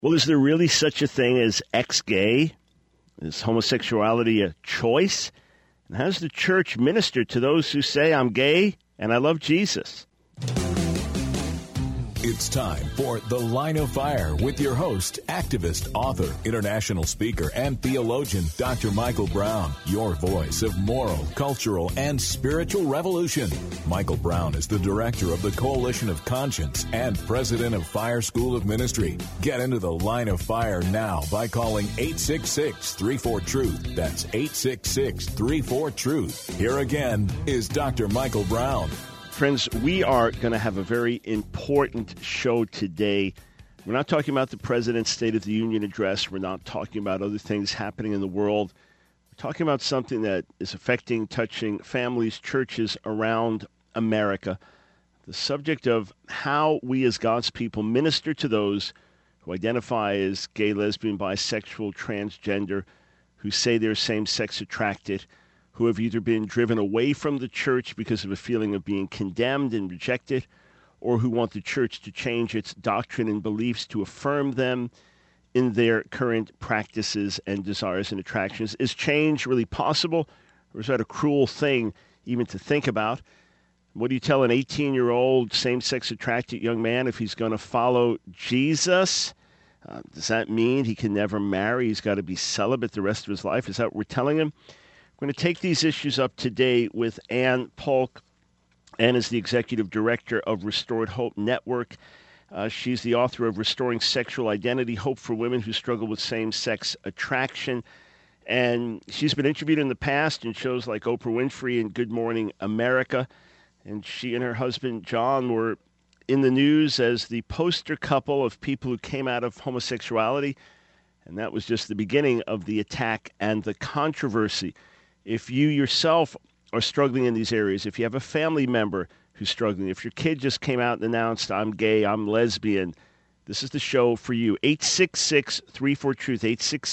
Well, is there really such a thing as ex-gay? Is homosexuality a choice? And how does the church minister to those who say, I'm gay and I love Jesus? It's time for The Line of Fire with your host, activist, author, international speaker, and theologian, Dr. Michael Brown, your voice of moral, cultural, and spiritual revolution. Michael Brown is the director of the Coalition of Conscience and president of Fire School of Ministry. Get into The Line of Fire now by calling 866-34-TRUTH. That's 866-34-TRUTH. Here again is Dr. Michael Brown. Friends, we are going to have a very important show today. We're not talking about the President's State of the Union address. We're not talking about other things happening in the world. We're talking about something that is touching families, churches around America. The subject of how we as God's people minister to those who identify as gay, lesbian, bisexual, transgender, who say they're same-sex attracted, who have either been driven away from the church because of a feeling of being condemned and rejected, or who want the church to change its doctrine and beliefs to affirm them in their current practices and desires and attractions. Is change really possible, or is that a cruel thing even to think about? What do you tell an 18-year-old same-sex attracted young man if he's going to follow Jesus? Does that mean he can never marry? He's got to be celibate the rest of his life? Is that what we're telling him? We're going to take these issues up today with Ann Polk. Ann is the executive director of Restored Hope Network. She's the author of Restoring Sexual Identity, Hope for Women Who Struggle with Same-Sex Attraction. And she's been interviewed in the past in shows like Oprah Winfrey and Good Morning America. And she and her husband, John, were in the news as the poster couple of people who came out of homosexuality. And that was just the beginning of the attack and the controversy. If you yourself are struggling in these areas, if you have a family member who's struggling, if your kid just came out and announced, I'm gay, I'm lesbian, this is the show for you. 866-34-TRUTH,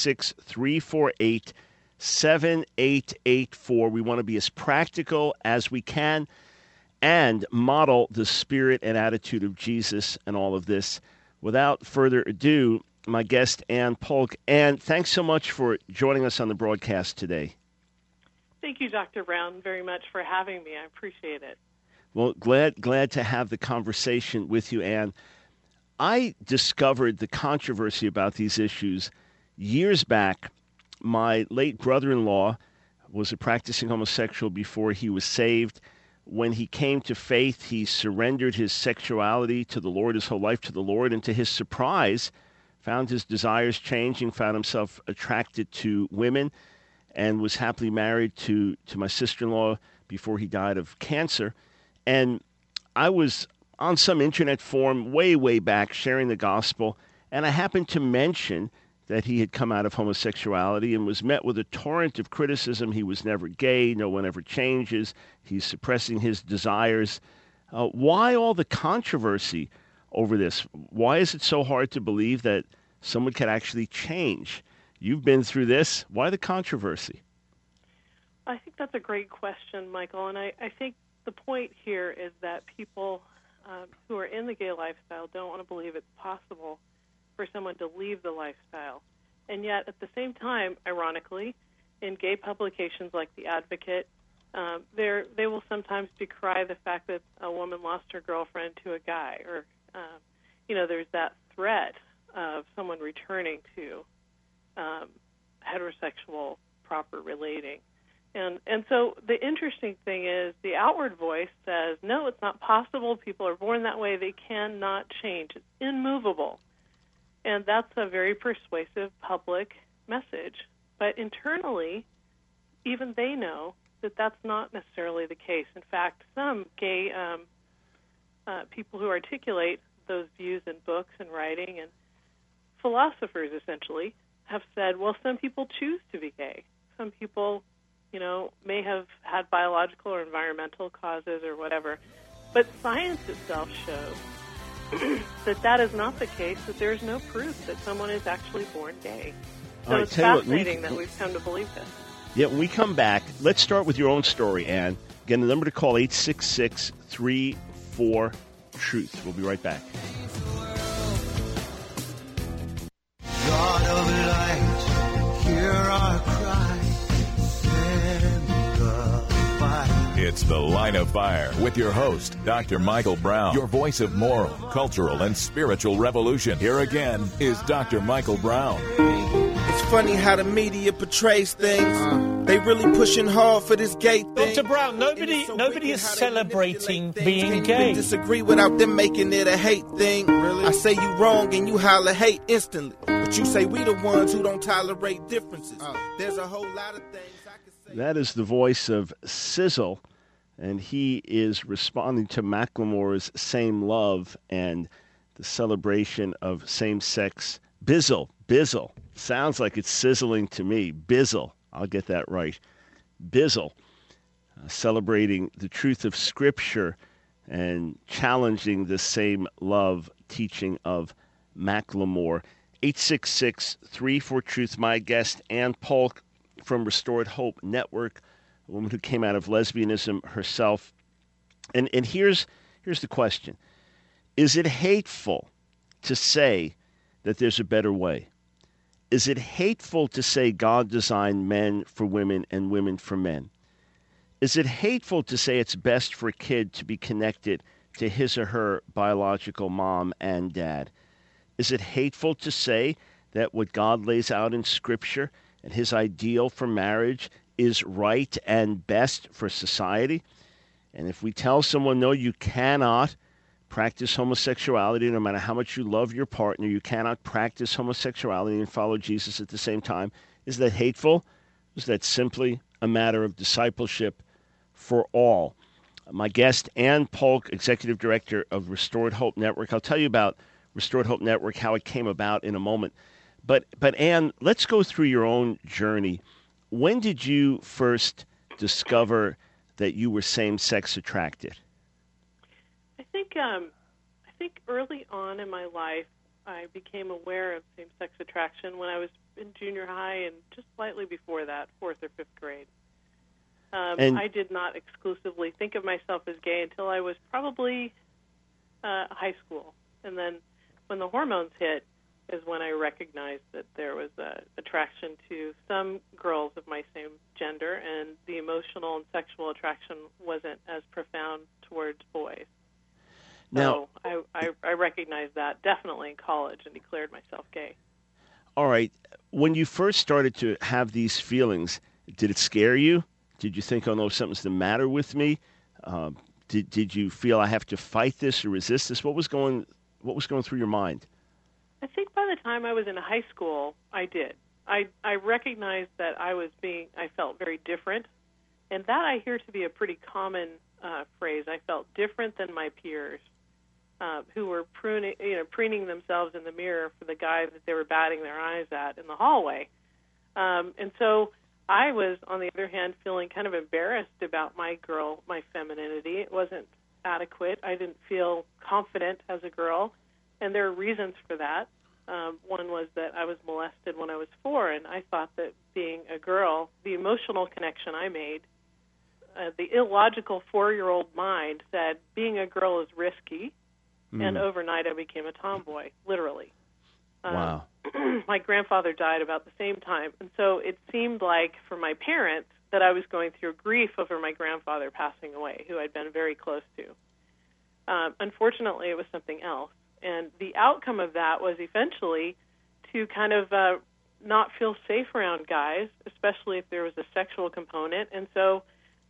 866-348-7884. We want to be as practical as we can and model the spirit and attitude of Jesus and all of this. Without further ado, my guest, Ann Polk. Ann, thanks so much for joining us on the broadcast today. Thank you, Dr. Brown, very much for having me. I appreciate it. Well, glad to have the conversation with you, Ann. I discovered the controversy about these issues years back. My late brother-in-law was a practicing homosexual before he was saved. When he came to faith, he surrendered his sexuality to the Lord, his whole life to the Lord, and to his surprise, found his desires changing, found himself attracted to women, and was happily married to my sister-in-law before he died of cancer. And I was on some internet forum way back sharing the gospel, and I happened to mention that he had come out of homosexuality and was met with a torrent of criticism. He was never gay. No one ever changes. He's suppressing his desires. Why all the controversy over this? Why is it so hard to believe that someone can actually change? You've been through this. Why the controversy? I think that's a great question, Michael. And I think the point here is that people who are in the gay lifestyle don't want to believe it's possible for someone to leave the lifestyle. And yet, at the same time, ironically, in gay publications like The Advocate, they will sometimes decry the fact that a woman lost her girlfriend to a guy, or, there's that threat of someone returning to heterosexual proper relating. And so the interesting thing is the outward voice says, no, it's not possible. People are born that way. They cannot change. It's immovable. And that's a very persuasive public message. But internally, even they know that that's not necessarily the case. In fact, some gay people who articulate those views in books and writing, and philosophers essentially, have said, well, some people choose to be gay. Some people, may have had biological or environmental causes or whatever. But science itself shows that is not the case, that there's no proof that someone is actually born gay. So it's fascinating that we've come to believe this. Yeah, when we come back, let's start with your own story, Ann. Again, the number to call, 866-34-TRUTH. We'll be right back. It's The Line of Fire with your host, Dr. Michael Brown, your voice of moral, cultural, and spiritual revolution. Here again is Dr. Michael Brown. It's funny how the media portrays things. They really pushing hard for this gay thing. Dr. Brown, nobody is celebrating being gay. Disagree without them making it a hate thing. Really? I say you wrong and you holler hate instantly. But you say we the ones who don't tolerate differences. There's a whole lot of things I could say. That is the voice of Sizzle, and he is responding to Macklemore's Same Love and the celebration of same-sex Bizzle. Sounds like it's sizzling to me. Bizzle. I'll get that right. Bizzle. Celebrating the truth of Scripture and challenging the same love teaching of Macklemore. 866-34-TRUTH. My guest, Ann Polk from Restored Hope Network, a woman who came out of lesbianism herself. And here's the question. Is it hateful to say that there's a better way? Is it hateful to say God designed men for women and women for men? Is it hateful to say it's best for a kid to be connected to his or her biological mom and dad? Is it hateful to say that what God lays out in Scripture and his ideal for marriage is right and best for society? And if we tell someone, no, you cannot practice homosexuality, no matter how much you love your partner, you cannot practice homosexuality and follow Jesus at the same time, is that hateful? Is that simply a matter of discipleship for all? My guest, Ann Polk, Executive Director of Restored Hope Network. I'll tell you about Restored Hope Network, how it came about in a moment. But Ann, let's go through your own journey. When did you first discover that you were same-sex attracted? I think early on in my life, I became aware of same-sex attraction when I was in junior high and just slightly before that, 4th or 5th grade. I did not exclusively think of myself as gay until I was probably high school. And then when the hormones hit is when I recognized that there was attraction to some girls of my same gender, and the emotional and sexual attraction wasn't as profound towards boys. Now, so I recognized that definitely in college and declared myself gay. All right. When you first started to have these feelings, did it scare you? Did you think, oh no, something's the matter with me? Did you feel I have to fight this or resist this? What was going through your mind? I think by the time I was in high school, I did. I recognized that I felt very different, and that I hear to be a pretty common phrase. I felt different than my peers, who were preening themselves in the mirror for the guy that they were batting their eyes at in the hallway. And so I was, on the other hand, feeling kind of embarrassed about my femininity. It wasn't adequate. I didn't feel confident as a girl, and there are reasons for that. One was that I was molested when I was 4, and I thought that being a girl, the emotional connection I made, the illogical 4-year-old mind said being a girl is risky, and overnight I became a tomboy, literally. Wow. My grandfather died about the same time, and so it seemed like for my parents that I was going through grief over my grandfather passing away, who I'd been very close to. Unfortunately, it was something else, and the outcome of that was eventually to kind of not feel safe around guys, especially if there was a sexual component, and so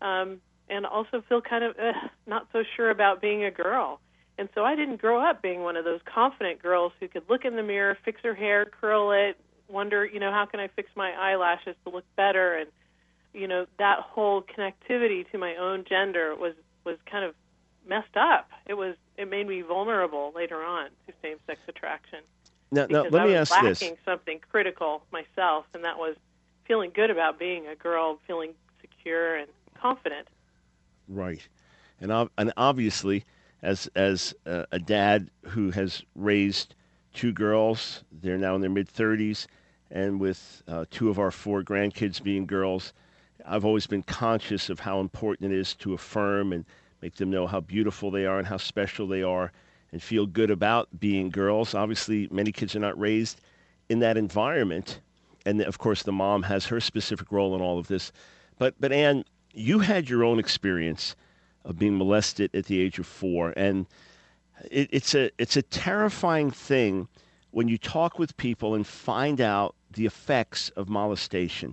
and also feel kind of not so sure about being a girl. And so I didn't grow up being one of those confident girls who could look in the mirror, fix her hair, curl it, wonder, how can I fix my eyelashes to look better? And, that whole connectivity to my own gender was kind of messed up. It made me vulnerable later on to same-sex attraction. Now let me ask this. I was lacking something critical myself, and that was feeling good about being a girl, feeling secure and confident. Right. And obviously, as a dad who has raised 2 girls, they're now in their mid-30s, and with 2 of our 4 grandkids being girls, I've always been conscious of how important it is to affirm and make them know how beautiful they are and how special they are and feel good about being girls. Obviously, many kids are not raised in that environment, and of course the mom has her specific role in all of this. But Ann, you had your own experience of being molested at the age of 4. And it's a terrifying thing when you talk with people and find out the effects of molestation.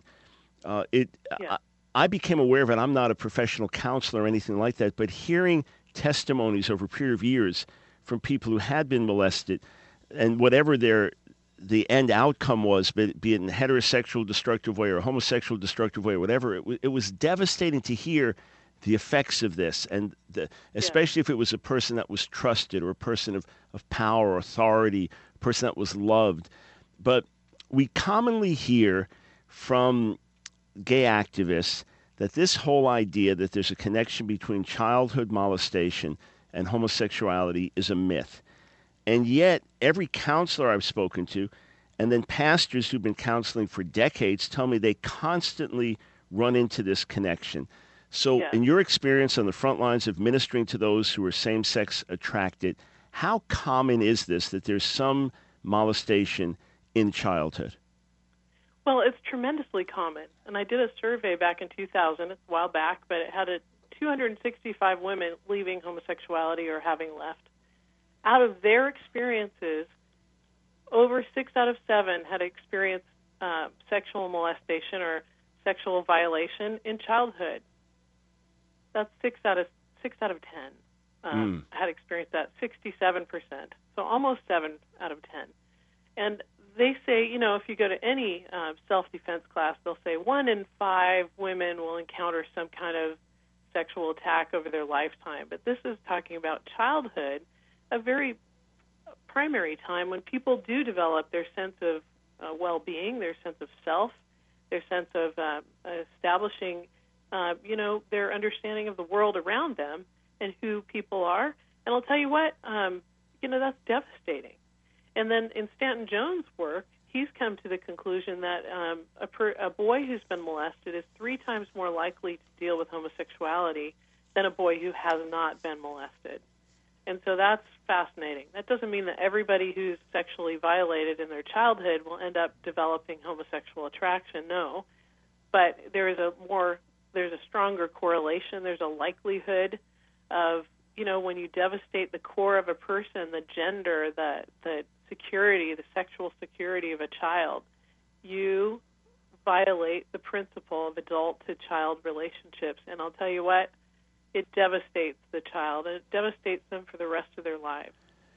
I became aware of it. I'm not a professional counselor or anything like that, but hearing testimonies over a period of years from people who had been molested, and whatever the end outcome was, be it in a heterosexual destructive way or a homosexual destructive way or whatever, it was devastating to hear the effects of this, and especially if it was a person that was trusted or a person of power or authority, a person that was loved. But we commonly hear from gay activists that this whole idea that there's a connection between childhood molestation and homosexuality is a myth. And yet, every counselor I've spoken to, and then pastors who've been counseling for decades, tell me they constantly run into this connection. So in your experience on the front lines of ministering to those who are same-sex attracted, how common is this that there's some molestation in childhood? Well, it's tremendously common. And I did a survey back in 2000, it's a while back, but it had 265 women leaving homosexuality or having left. Out of their experiences, over 6 out of 7 had experienced sexual molestation or sexual violation in childhood. That's 6 out of 10 had experienced that, 67%. So almost 7 out of 10. And they say, if you go to any self-defense class, they'll say 1 in 5 women will encounter some kind of sexual attack over their lifetime. But this is talking about childhood, a very primary time when people do develop their sense of well-being, their sense of self, their sense of establishing, their understanding of the world around them and who people are. And I'll tell you what, that's devastating. And then in Stanton Jones' work, he's come to the conclusion that a boy who's been molested is 3 times more likely to deal with homosexuality than a boy who has not been molested. And so that's fascinating. That doesn't mean that everybody who's sexually violated in their childhood will end up developing homosexual attraction, no. But there's a stronger correlation. There's a likelihood of, when you devastate the core of a person, the gender, the security, the sexual security of a child, you violate the principle of adult-to-child relationships. And I'll tell you what, it devastates the child, and it devastates them for the rest of their lives.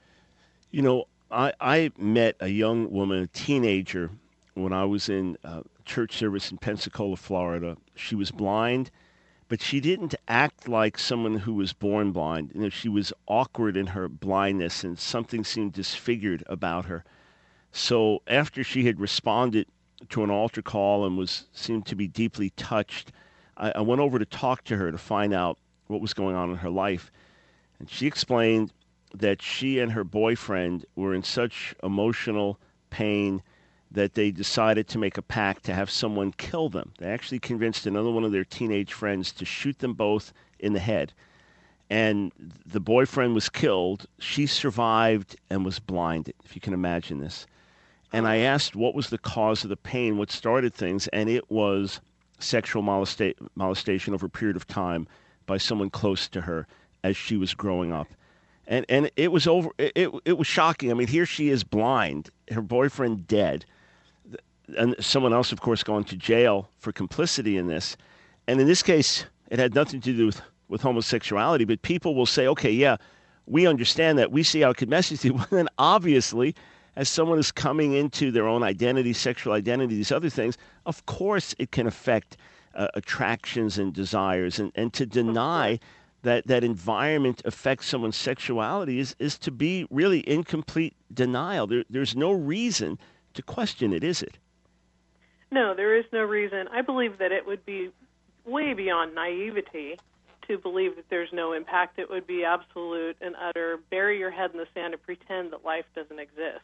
I met a young woman, a teenager, when I was in church service in Pensacola, Florida. She was blind, but she didn't act like someone who was born blind. She was awkward in her blindness, and something seemed disfigured about her. So after she had responded to an altar call and seemed to be deeply touched, I went over to talk to her to find out what was going on in her life. And she explained that she and her boyfriend were in such emotional pain that they decided to make a pact to have someone kill them. They actually convinced another one of their teenage friends to shoot them both in the head. And the boyfriend was killed. She survived and was blinded, if you can imagine this. And I asked what was the cause of the pain, what started things, and it was sexual molestation over a period of time by someone close to her as she was growing up. And it was it was shocking. I mean, here she is blind, her boyfriend dead, and someone else, of course, going to jail for complicity in this. And in this case, it had nothing to do with homosexuality, but people will say, okay, yeah, we understand that. We see how it could mess with you. But then obviously, as someone is coming into their own identity, sexual identity, these other things, of course it can affect attractions and desires. And to deny that environment affects someone's sexuality is to be really in complete denial. There's no reason to question it, is it? No, there is no reason. I believe that it would be way beyond naivety to believe that there's no impact. It would be absolute and utter bury your head in the sand and pretend that life doesn't exist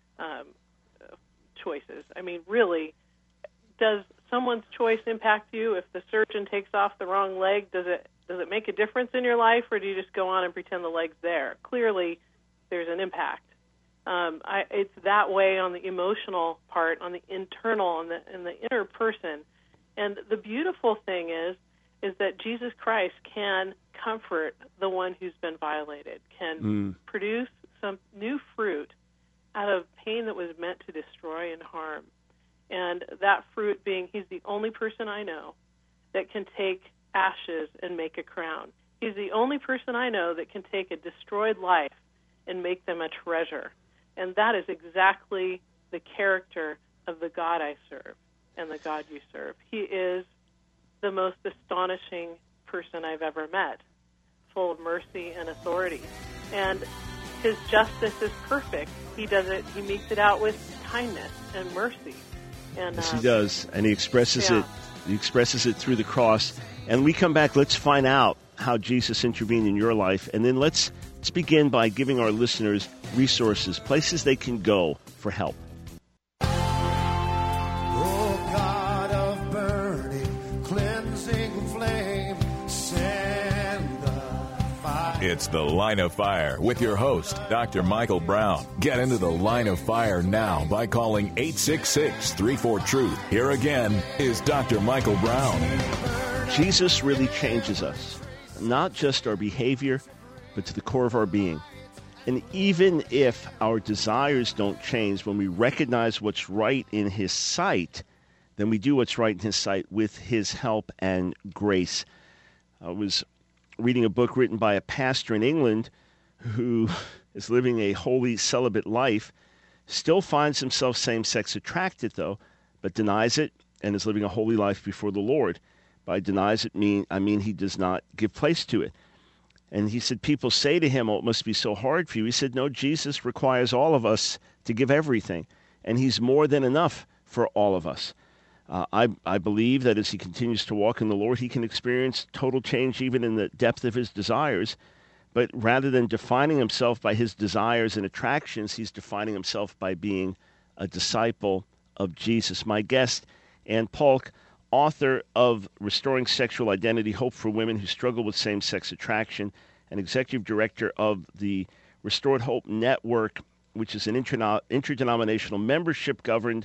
choices. I mean, really, does someone's choice impact you? If the surgeon takes off the wrong leg, does it make a difference in your life, or do you just go on and pretend the leg's there? Clearly, there's an impact. It's that way on the emotional part, on the internal, and the inner person. And the beautiful thing is that Jesus Christ can comfort the one who's been violated, can produce some new fruit out of pain that was meant to destroy and harm. And that fruit being, he's the only person I know that can take ashes and make a crown. He's the only person I know that can take a destroyed life and make them a treasure. And that is exactly the character of the God I serve and the God you serve. He is the most astonishing person I've ever met, full of mercy and authority. And his justice is perfect. He meets it out with kindness and mercy. And, yes, he does. And he expresses it. He expresses it through the cross. And we come back, let's find out how Jesus intervened in your life. And then let's begin by giving our listeners resources, places they can go for help. It's The Line of Fire with your host, Dr. Michael Brown. Get into the Line of Fire now by calling 866-34-TRUTH. Here again is Dr. Michael Brown. Jesus really changes us, not just our behavior, but to the core of our being. And even if our desires don't change, when we recognize what's right in His sight, then we do what's right in His sight with His help and grace. I was reading a book written by a pastor in England who is living a holy celibate life, still finds himself same-sex attracted, though, but denies it and is living a holy life before the Lord. By denies it, I mean he does not give place to it. And he said, people say to him, oh, it must be so hard for you. He said, no, Jesus requires all of us to give everything, and He's more than enough for all of us. I believe that as he continues to walk in the Lord, he can experience total change even in the depth of his desires. But rather than defining himself by his desires and attractions, he's defining himself by being a disciple of Jesus. My guest, Ann Paulk, author of Restoring Sexual Identity, Hope for Women Who Struggle with Same-Sex Attraction, and executive director of the Restored Hope Network, which is an interdenominational membership governed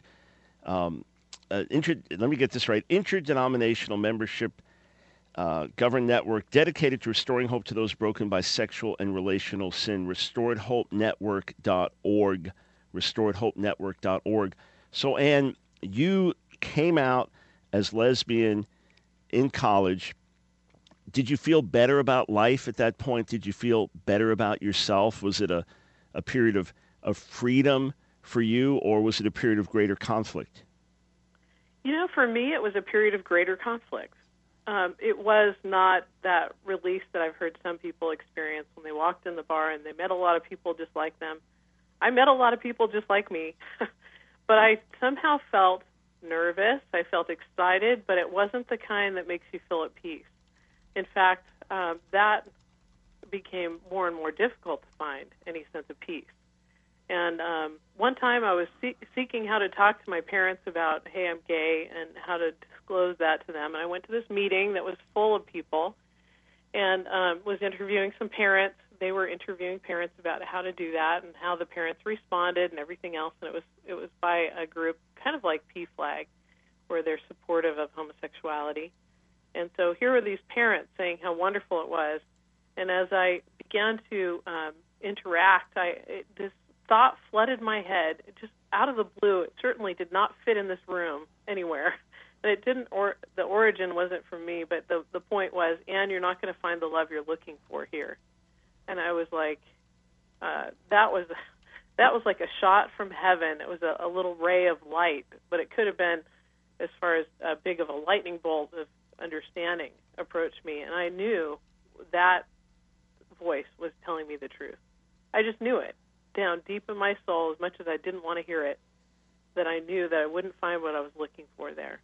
let me get this right. Interdenominational membership governed network dedicated to restoring hope to those broken by sexual and relational sin. RestoredHopeNetwork.org. RestoredHopeNetwork.org. So, Ann, you came out as lesbian in college. Did you feel better about life at that point? Did you feel better about yourself? Was it a period of freedom for you, or was it a period of greater conflict? You know, for me, it was a period of greater conflict. It was not that release that I've heard some people experience when they walked in the bar and they met a lot of people just like them. I met a lot of people just like me, but I somehow felt nervous. I felt excited, but it wasn't the kind that makes you feel at peace. In fact, that became more and more difficult to find any sense of peace. And one time I was seeking how to talk to my parents about, hey, I'm gay, and how to disclose that to them. And I went to this meeting that was full of people and was interviewing some parents. They were interviewing parents about how to do that and how the parents responded and everything else. And it was by a group kind of like PFLAG, where they're supportive of homosexuality. And so here were these parents saying how wonderful it was. And as I began to interact, this thought flooded my head, just out of the blue. It certainly did not fit in this room anywhere. And it didn't, or the origin wasn't from me, but the point was, Ann, you're not going to find the love you're looking for here. And I was like, that was like a shot from heaven. It was a little ray of light, but it could have been as far as big of a lightning bolt of understanding approached me. And I knew that voice was telling me the truth. I just knew it down deep in my soul, as much as I didn't want to hear it, that I knew that I wouldn't find what I was looking for there.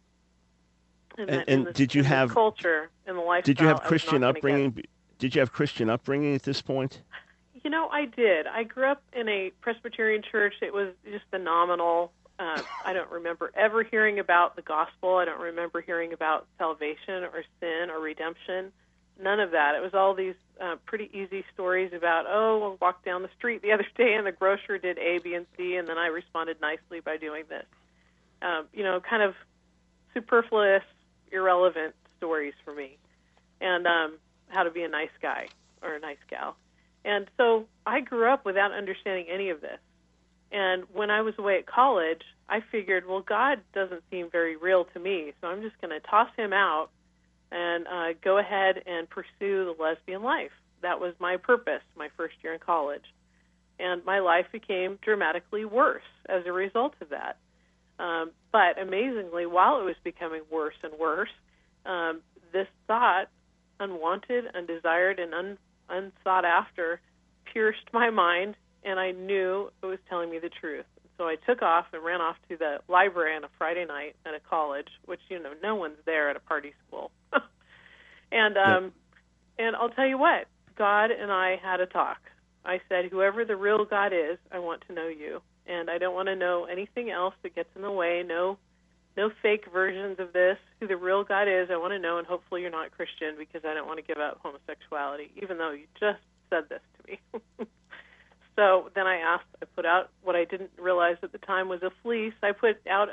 And did you have culture and the lifestyle? Did you have Christian upbringing? Did you have Christian upbringing at this point? You know, I did. I grew up in a Presbyterian church. It was just phenomenal. I don't remember ever hearing about the gospel. I don't remember hearing about salvation or sin or redemption. None of that. It was all these pretty easy stories about, we'll walk down the street the other day and the grocer did A, B, and C, and then I responded nicely by doing this. Kind of superfluous, irrelevant stories for me. And how to be a nice guy or a nice gal. And so I grew up without understanding any of this. And when I was away at college, I figured, well, God doesn't seem very real to me, so I'm just going to toss him out and go ahead and pursue the lesbian life. That was my purpose my first year in college. And my life became dramatically worse as a result of that. But amazingly, while it was becoming worse and worse, this thought, unwanted, undesired, and unsought after, pierced my mind, and I knew it was telling me the truth. So I took off and ran off to the library on a Friday night at a college, which, no one's there at a party school. And I'll tell you what, God and I had a talk. I said, whoever the real God is, I want to know you. And I don't want to know anything else that gets in the way, no fake versions of this. Who the real God is, I want to know, and hopefully you're not Christian, because I don't want to give up homosexuality, even though you just said this to me. So then I put out what I didn't realize at the time was a fleece. I put out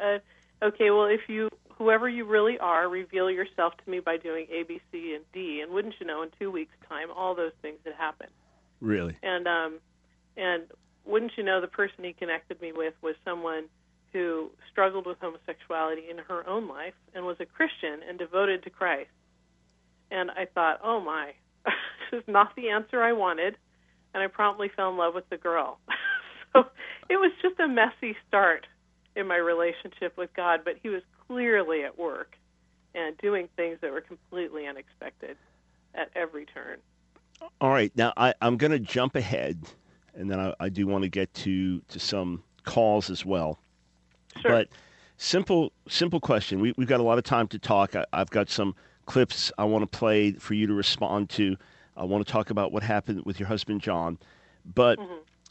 whoever you really are, reveal yourself to me by doing A, B, C, and D. And wouldn't you know, in 2 weeks' time, all those things had happened. Really? And wouldn't you know, the person he connected me with was someone who struggled with homosexuality in her own life and was a Christian and devoted to Christ. And I thought, oh my, this is not the answer I wanted. And I promptly fell in love with the girl. So it was just a messy start in my relationship with God, but he was clearly at work and doing things that were completely unexpected at every turn. All right. Now, I'm going to jump ahead, and then I do want to get to some calls as well. Sure. But simple question. We've got a lot of time to talk. I've got some clips I want to play for you to respond to. I want to talk about what happened with your husband, John. But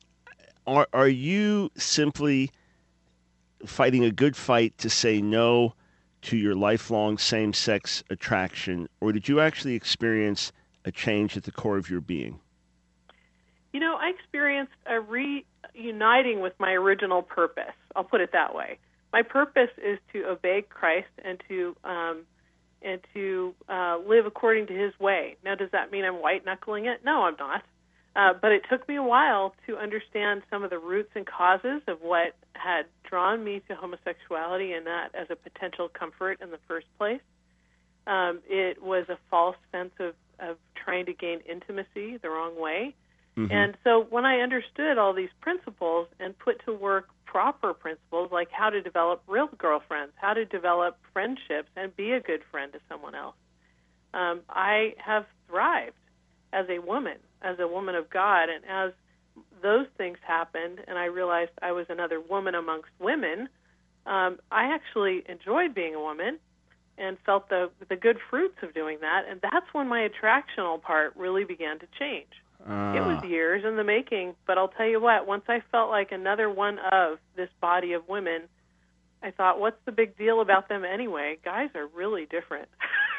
are you simply fighting a good fight to say no to your lifelong same-sex attraction, or did you actually experience a change at the core of your being? I experienced a reuniting with my original purpose. I'll put it that way. My purpose is to obey Christ and to live according to his way. Now, does that mean I'm white-knuckling it? No, I'm not. But it took me a while to understand some of the roots and causes of what had drawn me to homosexuality and that as a potential comfort in the first place. It was a false sense of trying to gain intimacy the wrong way. Mm-hmm. And so when I understood all these principles and put to work proper principles like how to develop real girlfriends, how to develop friendships and be a good friend to someone else, I have thrived as a woman of God. And as those things happened and I realized I was another woman amongst women, I actually enjoyed being a woman and felt the good fruits of doing that. And that's when my attractional part really began to change. It was years in the making, but I'll tell you what, once I felt like another one of this body of women, I thought, what's the big deal about them anyway? Guys are really different.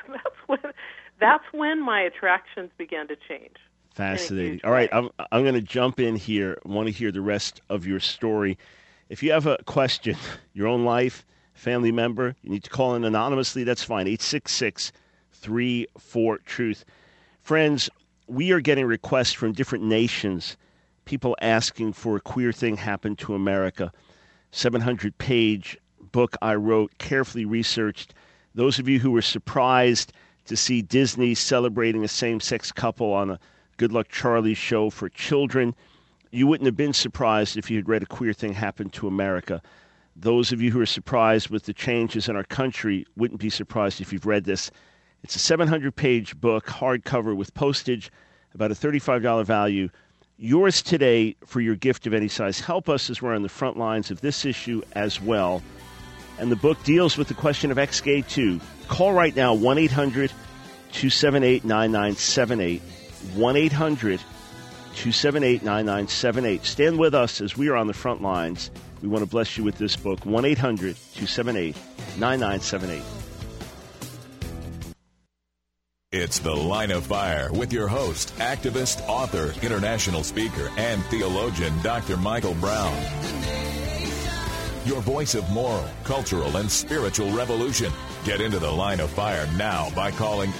That's when my attractions began to change. Fascinating. All right, I'm going to jump in here. I want to hear the rest of your story. If you have a question, your own life, family member, you need to call in anonymously, that's fine. 866-34-TRUTH. Friends, we are getting requests from different nations, people asking for a Queer Thing Happened to America, 700-page book I wrote, carefully researched. Those of you who were surprised to see Disney celebrating a same-sex couple on a Good Luck Charlie show for children, you wouldn't have been surprised if you had read A Queer Thing Happened to America. Those of you who are surprised with the changes in our country wouldn't be surprised if you've read this. It's a 700-page book, hardcover with postage, about a $35 value. Yours today for your gift of any size. Help us as we're on the front lines of this issue as well. And the book deals with the question of ex-gay too. Call right now, 1-800-278-9978. 1-800-278-9978. Stand with us as we are on the front lines. We want to bless you with this book, 1-800-278-9978. It's The Line of Fire with your host, activist, author, international speaker, and theologian, Dr. Michael Brown. your voice of moral, cultural, and spiritual revolution. Get into the line of fire now by calling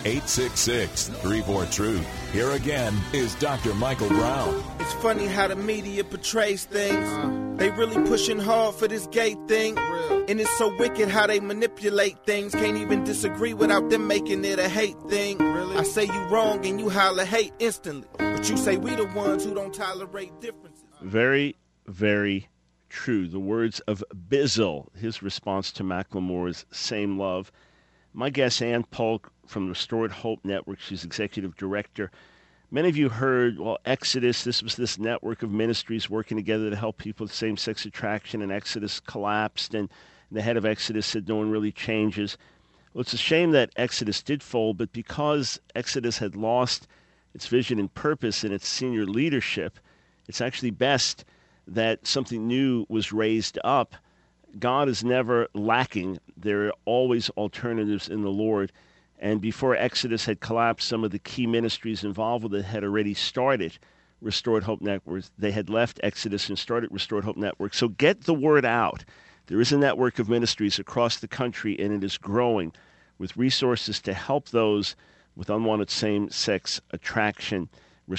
866-34-TRUTH. Here again is Dr. Michael Brown. It's funny how the media portrays things. They really pushing hard for this gay thing. And it's so wicked how they manipulate things. Can't even disagree without them making it a hate thing. I say you wrong and you holler hate instantly. But you say we the ones who don't tolerate differences. Very, very true. The words of Bizzle, his response to Macklemore's Same Love. My guest, Ann Polk from the Restored Hope Network. She's executive director. Many of you heard, Exodus, this was this network of ministries working together to help people with same-sex attraction, and Exodus collapsed, and the head of Exodus said no one really changes. Well, it's a shame that Exodus did fold, but because Exodus had lost its vision and purpose in its senior leadership, it's actually best that something new was raised up. God is never lacking. There are always alternatives in the Lord. And before Exodus had collapsed, some of the key ministries involved with it had already started Restored Hope Network. They had left Exodus and started Restored Hope Network. So get the word out. There is a network of ministries across the country, and it is growing with resources to help those with unwanted same-sex attraction.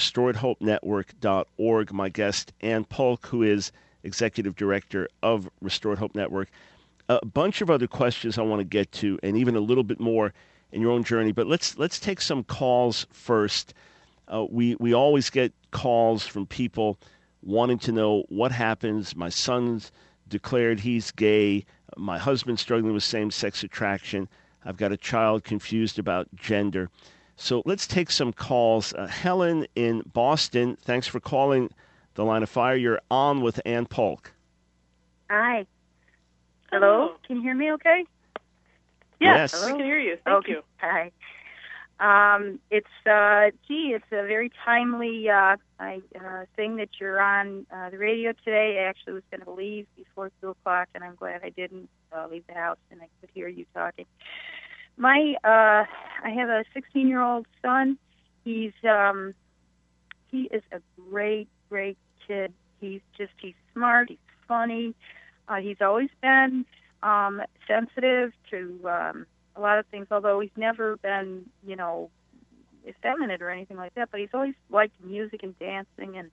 RestoredHopeNetwork.org. My guest, Ann Polk, who is executive director of Restored Hope Network. A bunch of other questions I want to get to, and even a little bit more in your own journey. But let's take some calls first. We always get calls from people wanting to know what happens. My son's declared he's gay. My husband's struggling with same-sex attraction. I've got a child confused about gender. So let's take some calls. Helen in Boston, thanks for calling the Line of Fire. You're on with Ann Polk. Hi. Hello? Can you hear me okay? Yes. We can hear you. Thank you. Hi. It's a very timely thing that you're on the radio today. I actually was going to leave before 2 o'clock, and I'm glad I didn't leave the house and I could hear you talking. I have a 16-year-old son. He is a great kid. He's smart. He's funny. He's always been sensitive to a lot of things, although he's never been, effeminate or anything like that, but he's always liked music and dancing. And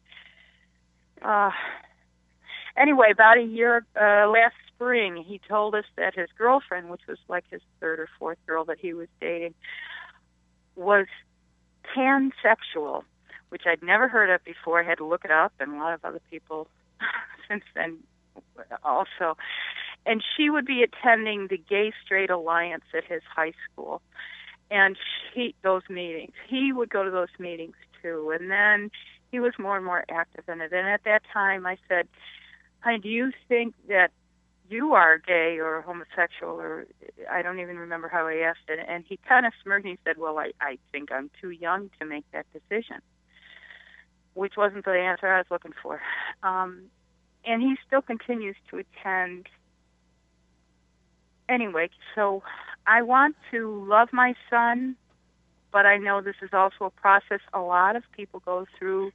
anyway, about a year, last spring, he told us that his girlfriend, which was like his third or fourth girl that he was dating, was pansexual, which I'd never heard of before. I had to look it up, and a lot of other people since then also. And she would be attending the Gay Straight Alliance at his high school. And those meetings, he would go to those meetings too. And then he was more and more active in it. And at that time I said, honey, do you think that you are gay or homosexual? Or I don't even remember how I asked it. And he kind of smirked and he said, well, I think I'm too young to make that decision, which wasn't the answer I was looking for. And he still continues to attend. Anyway, so I want to love my son, but I know this is also a process a lot of people go through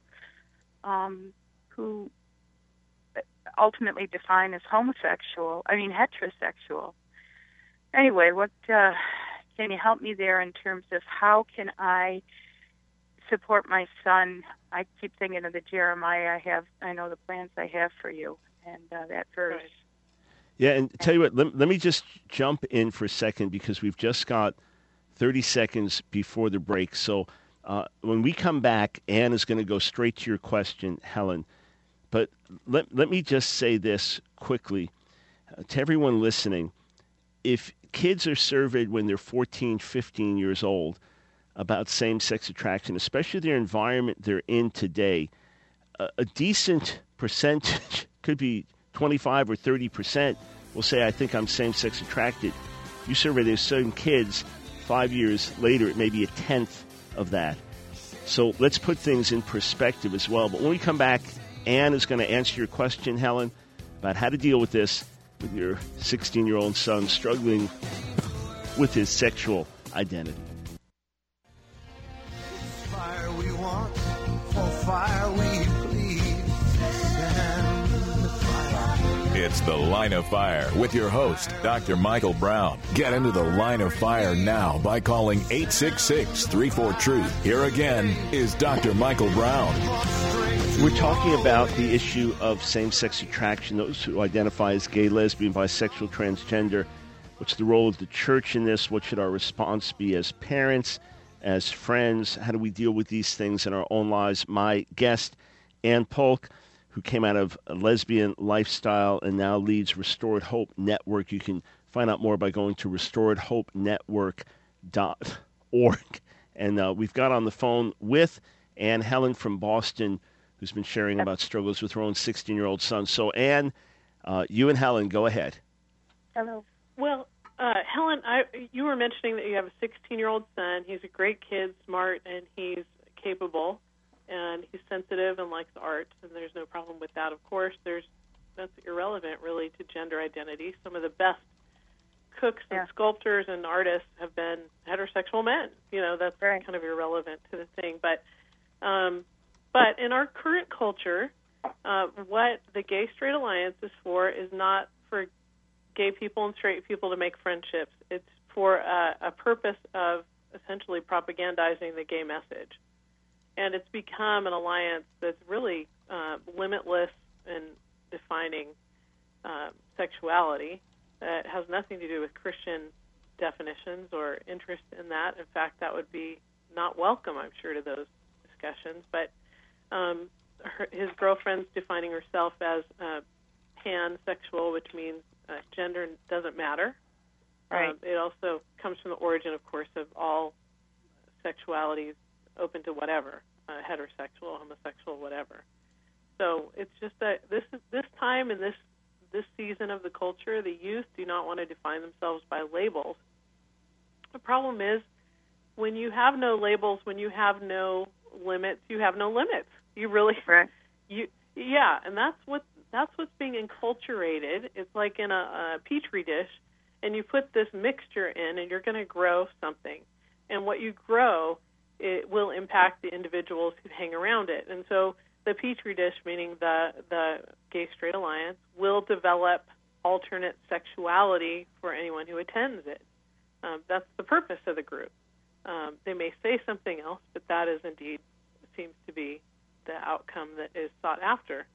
who ultimately define as heterosexual. Anyway, what can you help me there in terms of how can I support my son? I keep thinking of the Jeremiah I know the plans I have for you, and that verse. Right. Yeah, and tell you what, let me just jump in for a second because we've just got 30 seconds before the break. So when we come back, Ann is going to go straight to your question, Helen. But let me just say this quickly to everyone listening. If kids are surveyed when they're 14, 15 years old about same-sex attraction, especially their environment they're in today, a decent percentage, could be 25 or 30%, will say, I think I'm same-sex attracted. You survey those same kids 5 years later, it may be a tenth of that. So let's put things in perspective as well. But when we come back, Ann is going to answer your question, Helen, about how to deal with this with your 16-year-old son struggling with his sexual identity. Fire we want, for fire we plead. It's The Line of Fire with your host, Dr. Michael Brown. Get into the Line of Fire now by calling 866-34-TRUTH. Here again is Dr. Michael Brown. We're talking about the issue of same-sex attraction, those who identify as gay, lesbian, bisexual, transgender. What's the role of the church in this? What should our response be as parents, as friends? How do we deal with these things in our own lives? My guest, Ann Polk, who came out of a lesbian lifestyle and now leads Restored Hope Network. You can find out more by going to restoredhopenetwork.org. And we've got on the phone with Ann Helen from Boston, who's been sharing about struggles with her own 16-year-old son. So, Ann, you and Helen, go ahead. Hello. Well, Helen, you were mentioning that you have a 16-year-old son. He's a great kid, smart, and he's capable. And he's sensitive and likes art, and there's no problem with that. Of course, that's irrelevant, really, to gender identity. Some of the best cooks and sculptors and artists have been heterosexual men. That's kind of irrelevant to the thing. But in our current culture, what the Gay Straight Alliance is for is not for gay people and straight people to make friendships. It's for a purpose of essentially propagandizing the gay message. And it's become an alliance that's really limitless in defining sexuality. It has nothing to do with Christian definitions or interest in that. In fact, that would be not welcome, I'm sure, to those discussions. But his girlfriend's defining herself as pansexual, which means gender doesn't matter. Right. It also comes from the origin, of course, of all sexualities open to whatever, heterosexual, homosexual, whatever. So it's just that this time in this season of the culture, the youth do not want to define themselves by labels. The problem is when you have no labels, when you have no limits, you have no limits. You really, and that's what's being enculturated. It's like in a petri dish, and you put this mixture in, and you're going to grow something, and what you grow, it will impact the individuals who hang around it. And so the Petri dish, meaning the Gay Straight Alliance, will develop alternate sexuality for anyone who attends it. That's the purpose of the group. They may say something else, but that is indeed seems to be the outcome that is sought after.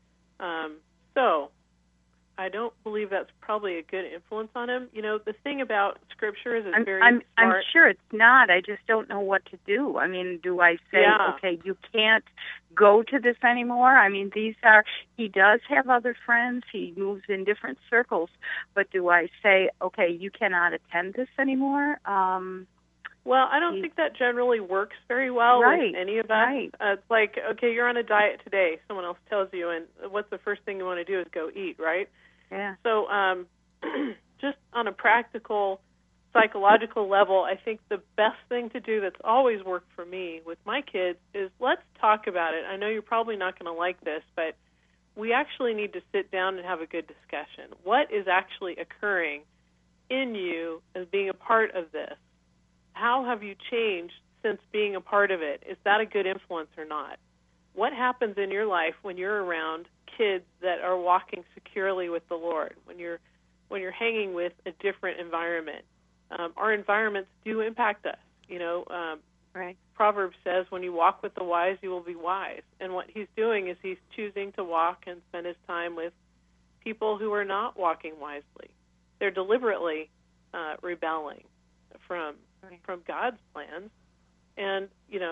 So I don't believe that's probably a good influence on him. The thing about Scripture is it's very smart. I'm sure it's not. I just don't know what to do. I mean, do I say, okay, you can't go to this anymore? I mean, he does have other friends. He moves in different circles. But do I say, okay, you cannot attend this anymore? Well, I don't think that generally works very well with any of us. Right. It's like, okay, you're on a diet today. Someone else tells you, and what's the first thing you want to do is go eat, right? Yeah. So just on a practical, psychological level, I think the best thing to do that's always worked for me with my kids is let's talk about it. I know you're probably not going to like this, but we actually need to sit down and have a good discussion. What is actually occurring in you as being a part of this? How have you changed since being a part of it? Is that a good influence or not? What happens in your life when you're around kids that are walking securely with the Lord, when you're hanging with a different environment? Our environments do impact us. Right. Proverbs says, when you walk with the wise, you will be wise. And what he's doing is he's choosing to walk and spend his time with people who are not walking wisely. They're deliberately rebelling from God's plans. And,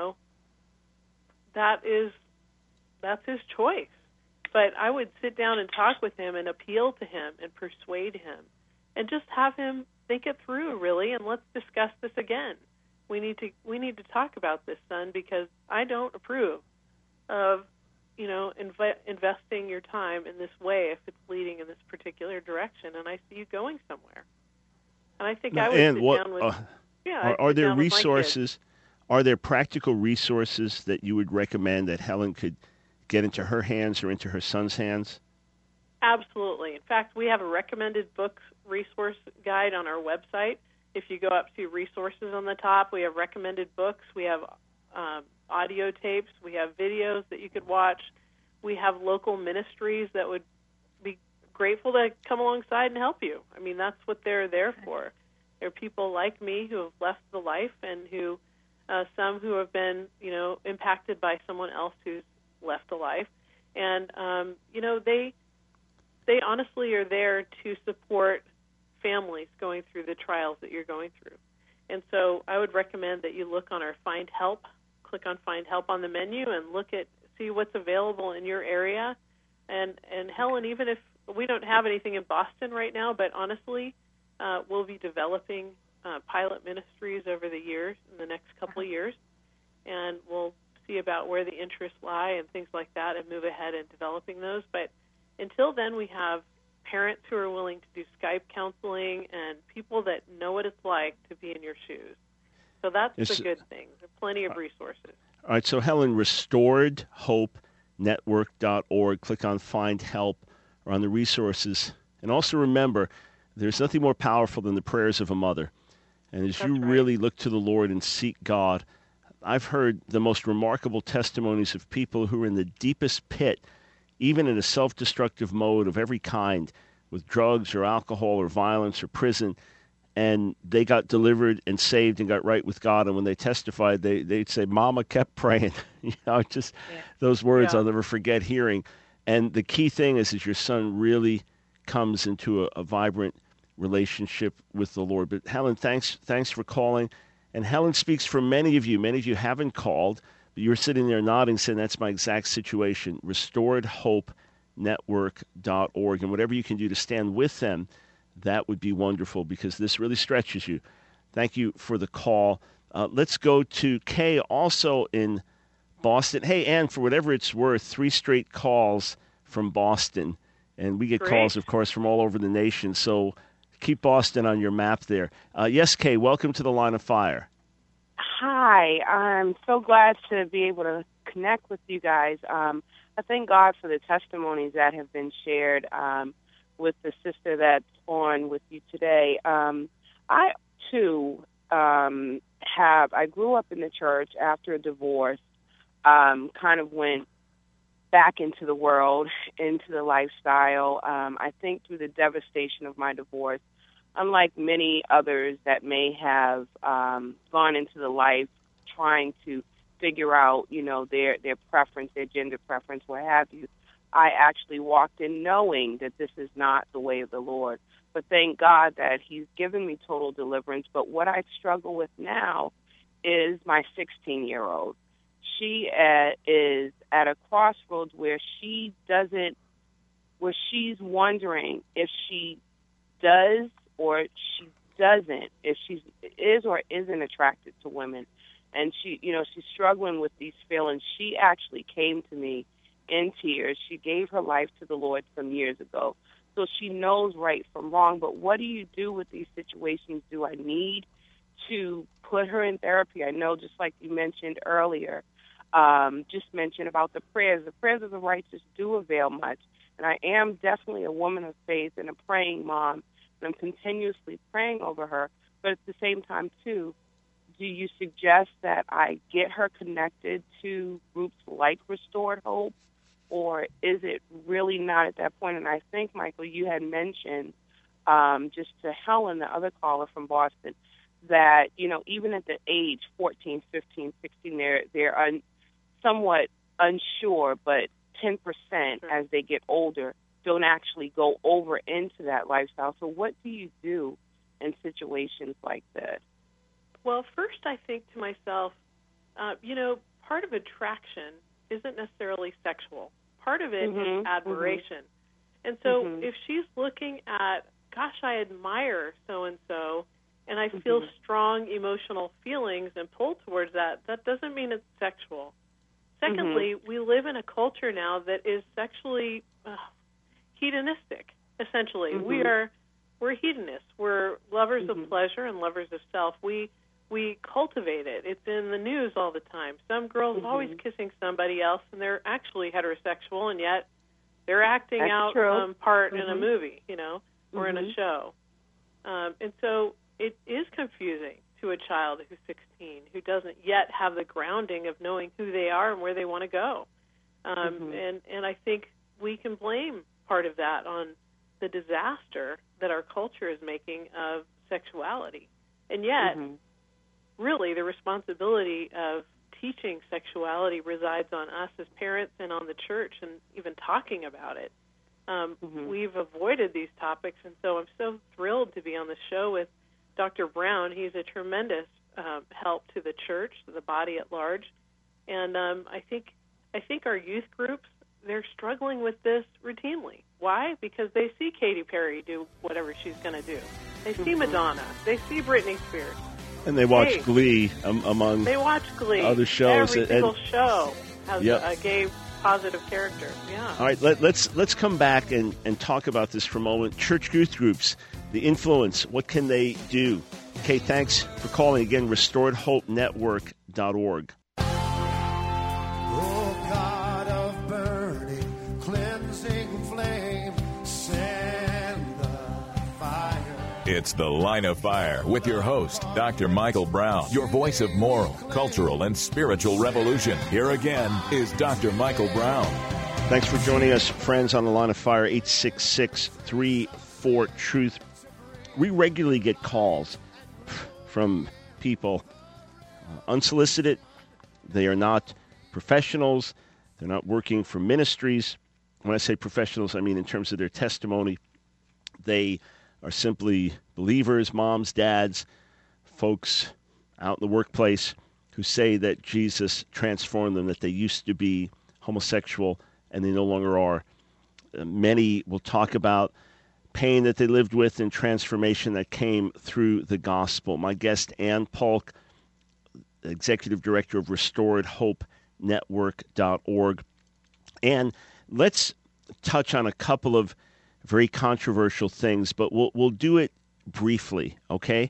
that's his choice. But I would sit down and talk with him and appeal to him and persuade him and just have him think it through, really, and let's discuss this again. We need to talk about this, son, because I don't approve of, investing your time in this way if it's leading in this particular direction, and I see you going somewhere. And I think I would sit down with... Are there resources? Are there practical resources that you would recommend that Helen could get into her hands or into her son's hands? Absolutely. In fact, we have a recommended books resource guide on our website. If you go up to resources on the top, we have recommended books. We have audio tapes. We have videos that you could watch. We have local ministries that would be grateful to come alongside and help you. I mean, that's what they're there for. There are people like me who have left the life, and who some who have been, impacted by someone else who's left the life. And, they honestly are there to support families going through the trials that you're going through. And so I would recommend that you look on our Find Help, click on Find Help on the menu, and see what's available in your area. And Helen, even if we don't have anything in Boston right now, but honestly, we'll be developing pilot ministries over the years, in the next couple of years, and we'll see about where the interests lie and things like that, and move ahead in developing those. But until then, we have parents who are willing to do Skype counseling and people that know what it's like to be in your shoes. So that's the good thing. There are plenty of resources. All right, so Helen, restoredhopenetwork.org. Click on Find Help or on the resources. And also remember, there's nothing more powerful than the prayers of a mother. And as you really look to the Lord and seek God, I've heard the most remarkable testimonies of people who are in the deepest pit, even in a self-destructive mode of every kind, with drugs or alcohol or violence or prison, and they got delivered and saved and got right with God. And when they testified, they'd say, Mama kept praying. Those words I'll never forget hearing. And the key thing is your son really comes into a vibrant relationship with the Lord. But Helen, thanks for calling. And Helen speaks for many of you. Many of you haven't called, but you're sitting there nodding, saying that's my exact situation. RestoredHopeNetwork.org. And whatever you can do to stand with them, that would be wonderful, because this really stretches you. Thank you for the call. Let's go to Kay, also in Boston. Hey, Ann, for whatever it's worth, 3 straight calls from Boston. And we get calls, of course, from all over the nation. So keep Boston on your map there. Yes, Kay, welcome to the Line of Fire. Hi. I'm so glad to be able to connect with you guys. I thank God for the testimonies that have been shared with the sister that's on with you today. I, too, I grew up in the church after a divorce, kind of went back into the world, into the lifestyle. I think through the devastation of my divorce, unlike many others that may have gone into the life trying to figure out, their preference, their gender preference, what have you, I actually walked in knowing that this is not the way of the Lord. But thank God that He's given me total deliverance. But what I struggle with now is my 16-year-old. She is at a crossroads where she's wondering if she does or she doesn't, if she is or isn't attracted to women. And she's struggling with these feelings. She actually came to me in tears. She gave her life to the Lord some years ago. So she knows right from wrong. But what do you do with these situations? Do I need to put her in therapy? I know, just like you mentioned earlier, just mentioned about the prayers. The prayers of the righteous do avail much. And I am definitely a woman of faith and a praying mom. And I'm continuously praying over her. But at the same time, too, do you suggest that I get her connected to groups like Restored Hope? Or is it really not at that point? And I think, Michael, you had mentioned just to Helen, the other caller from Boston, that, even at the age 14, 15, 16, they're somewhat unsure, but 10% as they get older don't actually go over into that lifestyle. So what do you do in situations like this? Well, first I think to myself, part of attraction isn't necessarily sexual. Part of it is admiration. And so if she's looking at, gosh, I admire so-and-so, and I feel strong emotional feelings and pull towards that, that doesn't mean it's sexual. Secondly, we live in a culture now that is sexually hedonistic, essentially. We're hedonists. We're lovers of pleasure and lovers of self. We cultivate it. It's in the news all the time. Some girls are always kissing somebody else, and they're actually heterosexual, and yet they're acting out part in a movie, or in a show. And so it is confusing to a child who's 16, who doesn't yet have the grounding of knowing who they are and where they want to go. And I think we can blame part of that on the disaster that our culture is making of sexuality. And yet, really, the responsibility of teaching sexuality resides on us as parents and on the church, and even talking about it. We've avoided these topics, and so I'm so thrilled to be on the show with Dr. Brown. He's a tremendous help to the church, to the body at large, and I think our youth groups, they're struggling with this routinely. Why? Because they see Katy Perry do whatever she's going to do. They see Madonna. They see Britney Spears. And they watch Glee among they watch Glee. Other shows. Every single show has a gay positive character. Yeah. All right, let's come back and talk about this for a moment. Church youth groups, the influence, what can they do? Okay, thanks for calling again, restoredhopenetwork.org. It's The Line of Fire with your host, Dr. Michael Brown, your voice of moral, cultural, and spiritual revolution. Here again is Dr. Michael Brown. Thanks for joining us, friends, on The Line of Fire, 866-34-TRUTH. We regularly get calls from people, unsolicited. They are not professionals. They're not working for ministries. When I say professionals, I mean in terms of their testimony. They are simply believers, moms, dads, folks out in the workplace who say that Jesus transformed them, that they used to be homosexual and they no longer are. Many will talk about pain that they lived with and transformation that came through the gospel. My guest, Ann Polk, Executive Director of RestoredHopeNetwork.org. And let's touch on a couple of very controversial things, but we'll do it briefly, okay?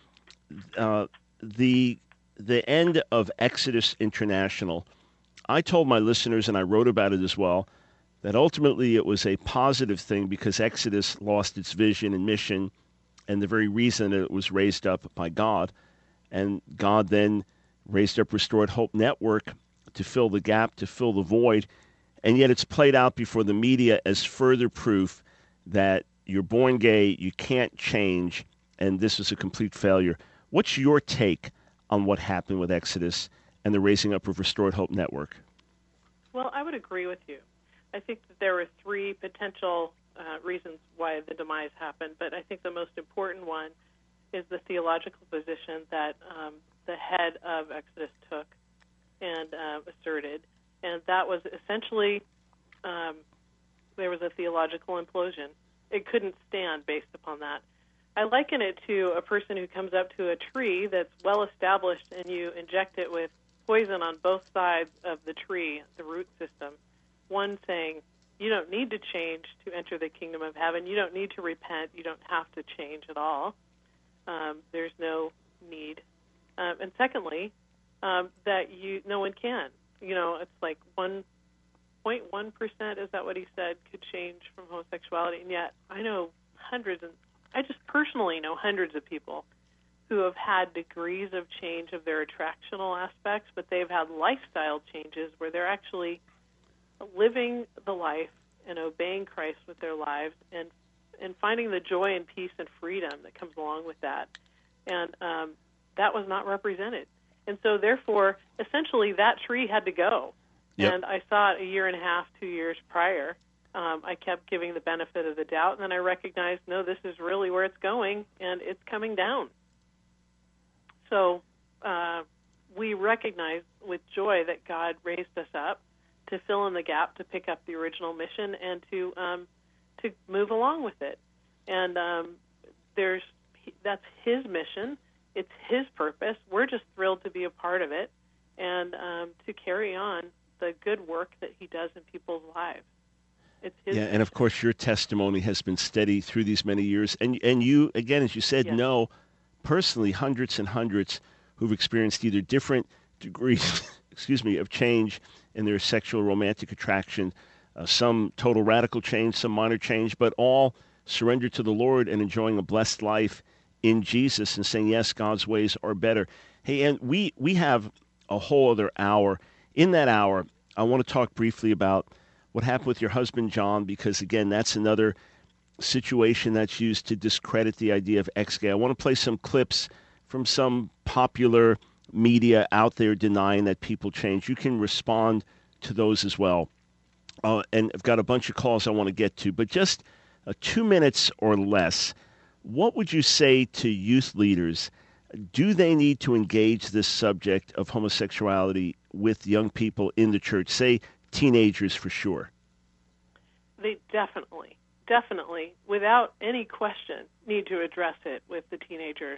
The end of Exodus International, I told my listeners, and I wrote about it as well, that ultimately it was a positive thing because Exodus lost its vision and mission and the very reason that it was raised up by God. And God then raised up Restored Hope Network to fill the gap, to fill the void, and yet it's played out before the media as further proof that you're born gay, you can't change, and this is a complete failure. What's your take on what happened with Exodus and the raising up of Restored Hope Network? Well, I would agree with you. I think that there were three potential reasons why the demise happened, but I think the most important one is the theological position that the head of Exodus took and asserted, and that was essentially there was a theological implosion. It couldn't stand based upon that. I liken it to a person who comes up to a tree that's well established and you inject it with poison on both sides of the tree, the root system. One saying, you don't need to change to enter the kingdom of heaven. You don't need to repent. You don't have to change at all. There's no need. And secondly, that no one can. It's like 1.1%, is that what he said, could change from homosexuality. And yet I know I just personally know hundreds of people who have had degrees of change of their attractional aspects, but they've had lifestyle changes where they're actually living the life and obeying Christ with their lives and finding the joy and peace and freedom that comes along with that. And that was not represented. And so, therefore, essentially that tree had to go. Yep. And I saw it a year and a half, 2 years prior. I kept giving the benefit of the doubt, and then I recognized, no, this is really where it's going, and it's coming down. So we recognize with joy that God raised us up to fill in the gap, to pick up the original mission, and to move along with it. And that's His mission. It's His purpose. We're just thrilled to be a part of it and to carry on the good work that He does in people's lives. It's His mission. And of course your testimony has been steady through these many years. And you, again, as you said, know personally hundreds and hundreds who've experienced either different degrees of change in their sexual romantic attraction, some total radical change, some minor change, but all surrendered to the Lord and enjoying a blessed life in Jesus and saying, yes, God's ways are better. Hey, and we have a whole other hour. In that hour, I want to talk briefly about what happened with your husband, John, because, again, that's another situation that's used to discredit the idea of ex-gay. I want to play some clips from some popular media out there denying that people change. You can respond to those as well. And I've got a bunch of calls I want to get to, but just 2 minutes or less, what would you say to youth leaders? Do they need to engage this subject of homosexuality with young people in the church, say teenagers for sure? They definitely, without any question, need to address it with the teenagers.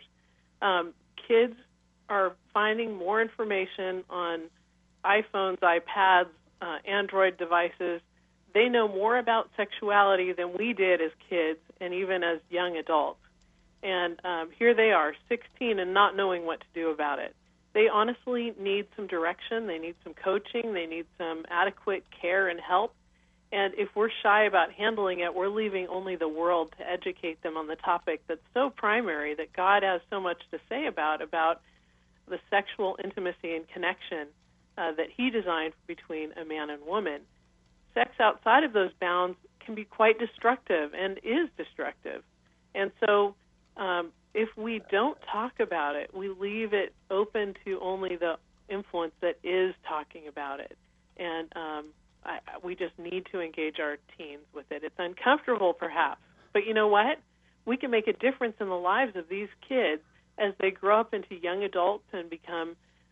Kids are finding more information on iPhones, iPads, Android devices. They know more about sexuality than we did as kids and even as young adults. And here they are, 16, and not knowing what to do about it. They honestly need some direction. They need some coaching. They need some adequate care and help. And if we're shy about handling it, we're leaving only the world to educate them on the topic that's so primary, that God has so much to say about the sexual intimacy and connection that he designed between a man and woman. Sex outside of those bounds can be quite destructive and is destructive. And so if we don't talk about it, we leave it open to only the influence that is talking about it. And we just need to engage our teens with it. It's uncomfortable, perhaps, but you know what? We can make a difference in the lives of these kids as they grow up into young adults and become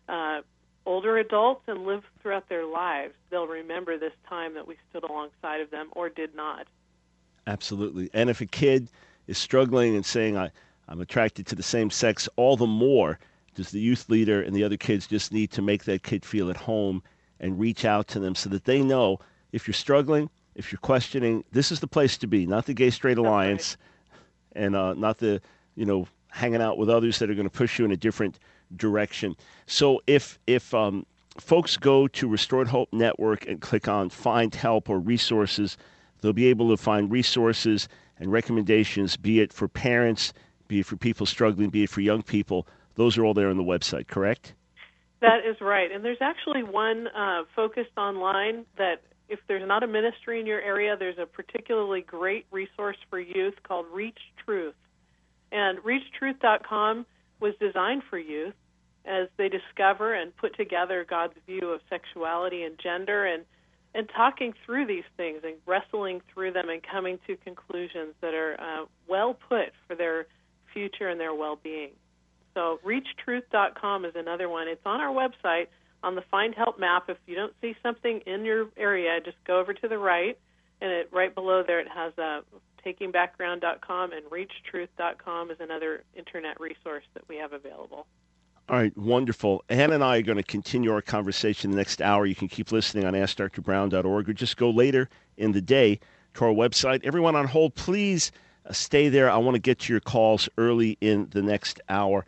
older adults and live throughout their lives. They'll remember this time that we stood alongside of them or did not. Absolutely. And if a kid is struggling and saying, I'm attracted to the same sex, all the more does the youth leader and the other kids just need to make that kid feel at home and reach out to them so that they know if you're struggling, if you're questioning, this is the place to be, not the Gay Straight Alliance, right, and not the, hanging out with others that are going to push you in a different direction. So if folks go to Restored Hope Network and click on Find Help or Resources, they'll be able to find resources and recommendations, be it for parents, be it for people struggling, be it for young people. Those are all there on the website, correct? That is right. And there's actually one focused online that if there's not a ministry in your area, there's a particularly great resource for youth called Reach Truth. And ReachTruth.com was designed for youth as they discover and put together God's view of sexuality and gender and talking through these things and wrestling through them and coming to conclusions that are well put for their future and their well-being. So ReachTruth.com is another one. It's on our website on the Find Help map. If you don't see something in your area, just go over to the right, and right below there it has TakingBackGround.com, and ReachTruth.com is another internet resource that we have available. All right, wonderful. Ann and I are going to continue our conversation the next hour. You can keep listening on AskDrBrown.org or just go later in the day to our website. Everyone on hold, please stay there. I want to get to your calls early in the next hour.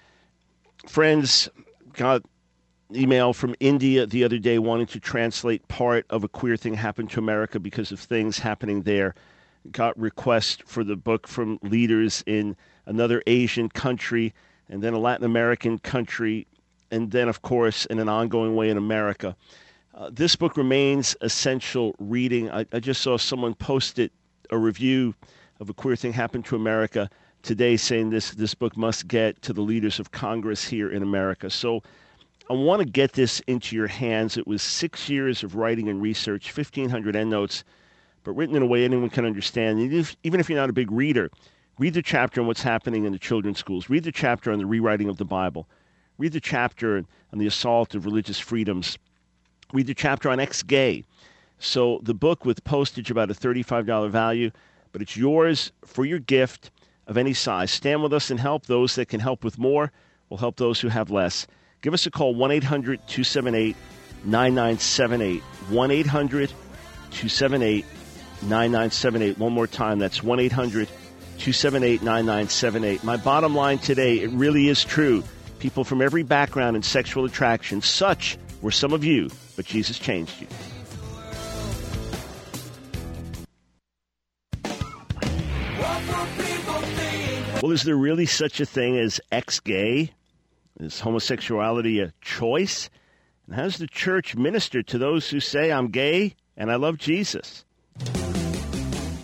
Friends, got email from India the other day wanting to translate part of A Queer Thing Happened to America because of things happening there. Got requests for the book from leaders in another Asian country and then a Latin American country, and then, of course, in an ongoing way in America. This book remains essential reading. I just saw someone posted a review of A Queer Thing Happened to America today saying this book must get to the leaders of Congress here in America. So I want to get this into your hands. It was 6 years of writing and research, 1,500 endnotes, but written in a way anyone can understand. And even if you're not a big reader, read the chapter on what's happening in the children's schools. Read the chapter on the rewriting of the Bible. Read the chapter on the assault of religious freedoms. Read the chapter on ex-gay. So the book with postage about a $35 value, but it's yours for your gift of any size. Stand with us and help those that can help with more. We'll help those who have less. Give us a call, 1-800-278-9978. 1-800-278-9978. One more time, that's 1-800-278-9978. My bottom line today, it really is true. People from every background in sexual attraction, such were some of you, but Jesus changed you. Well, is there really such a thing as ex-gay? Is homosexuality a choice? And how does the church minister to those who say, I'm gay and I love Jesus?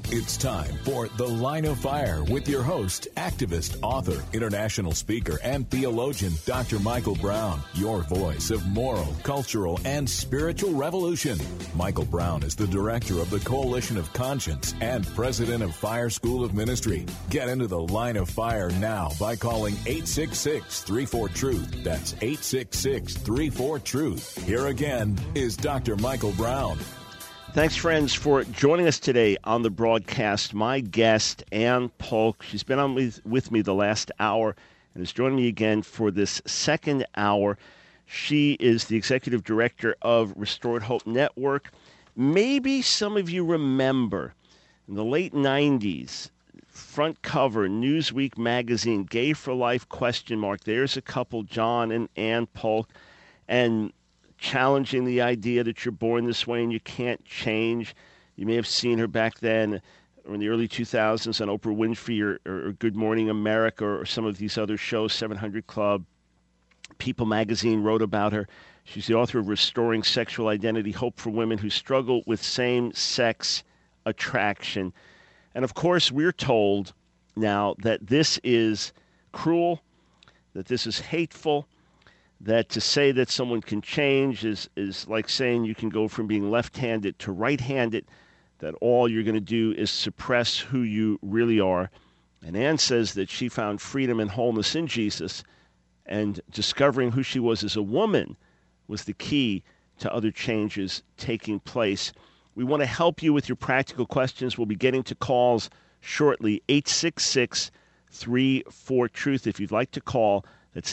It's time for The Line of Fire with your host, activist, author, international speaker, and theologian, Dr. Michael Brown, your voice of moral, cultural, and spiritual revolution. Michael Brown is the director of the Coalition of Conscience and president of Fire School of Ministry. Get into The Line of Fire now by calling 866-34-TRUTH. That's 866-34-TRUTH. Here again is Dr. Michael Brown. Thanks, friends, for joining us today on the broadcast. My guest, Ann Polk, she's been on with me the last hour and is joining me again for this second hour. She is the executive director of Restored Hope Network. Maybe some of you remember in the late 90s, front cover, Newsweek magazine, Gay for Life, ? There's a couple, John and Ann Polk, and challenging the idea that you're born this way and you can't change. You may have seen her back then or in the early 2000s on Oprah Winfrey or Good Morning America or some of these other shows, 700 Club. People magazine wrote about her. She's the author of Restoring Sexual Identity, Hope for Women Who Struggle with Same-Sex Attraction. And of course, we're told now that this is cruel, that this is hateful, that to say that someone can change is like saying you can go from being left-handed to right-handed, that all you're going to do is suppress who you really are. And Ann says that she found freedom and wholeness in Jesus, and discovering who she was as a woman was the key to other changes taking place. We want to help you with your practical questions. We'll be getting to calls shortly, 866-34-TRUTH if you'd like to call. That's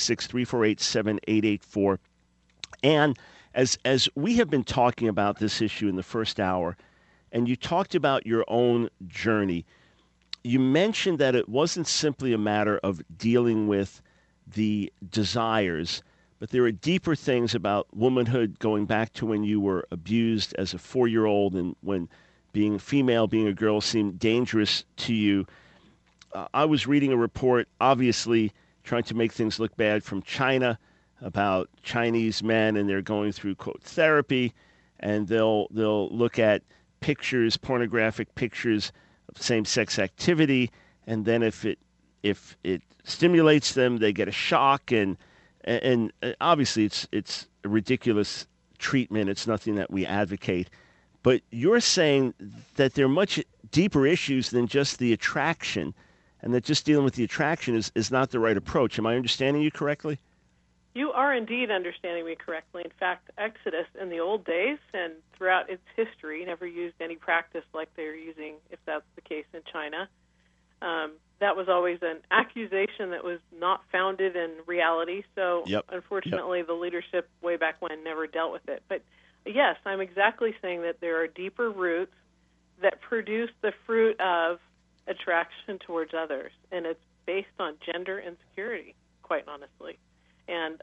866-348-7884. And as we have been talking about this issue in the first hour, and you talked about your own journey, you mentioned that it wasn't simply a matter of dealing with the desires, but there are deeper things about womanhood going back to when you were abused as a 4-year-old and when being female, being a girl seemed dangerous to you. I was reading a report, obviously, trying to make things look bad from China about Chinese men, and they're going through, quote, therapy, and they'll look at pictures, pornographic pictures of same-sex activity, and then if it stimulates them, they get a shock, and obviously it's a ridiculous treatment. It's nothing that we advocate. But you're saying that there are much deeper issues than just the attraction, and that just dealing with the attraction is not the right approach. Am I understanding you correctly? You are indeed understanding me correctly. In fact, Exodus in the old days and throughout its history never used any practice like they're using, if that's the case in China. That was always an accusation that was not founded in reality. So, unfortunately, the leadership way back when never dealt with it. But, yes, I'm exactly saying that there are deeper roots that produce the fruit of attraction towards others, and it's based on gender insecurity, quite honestly, and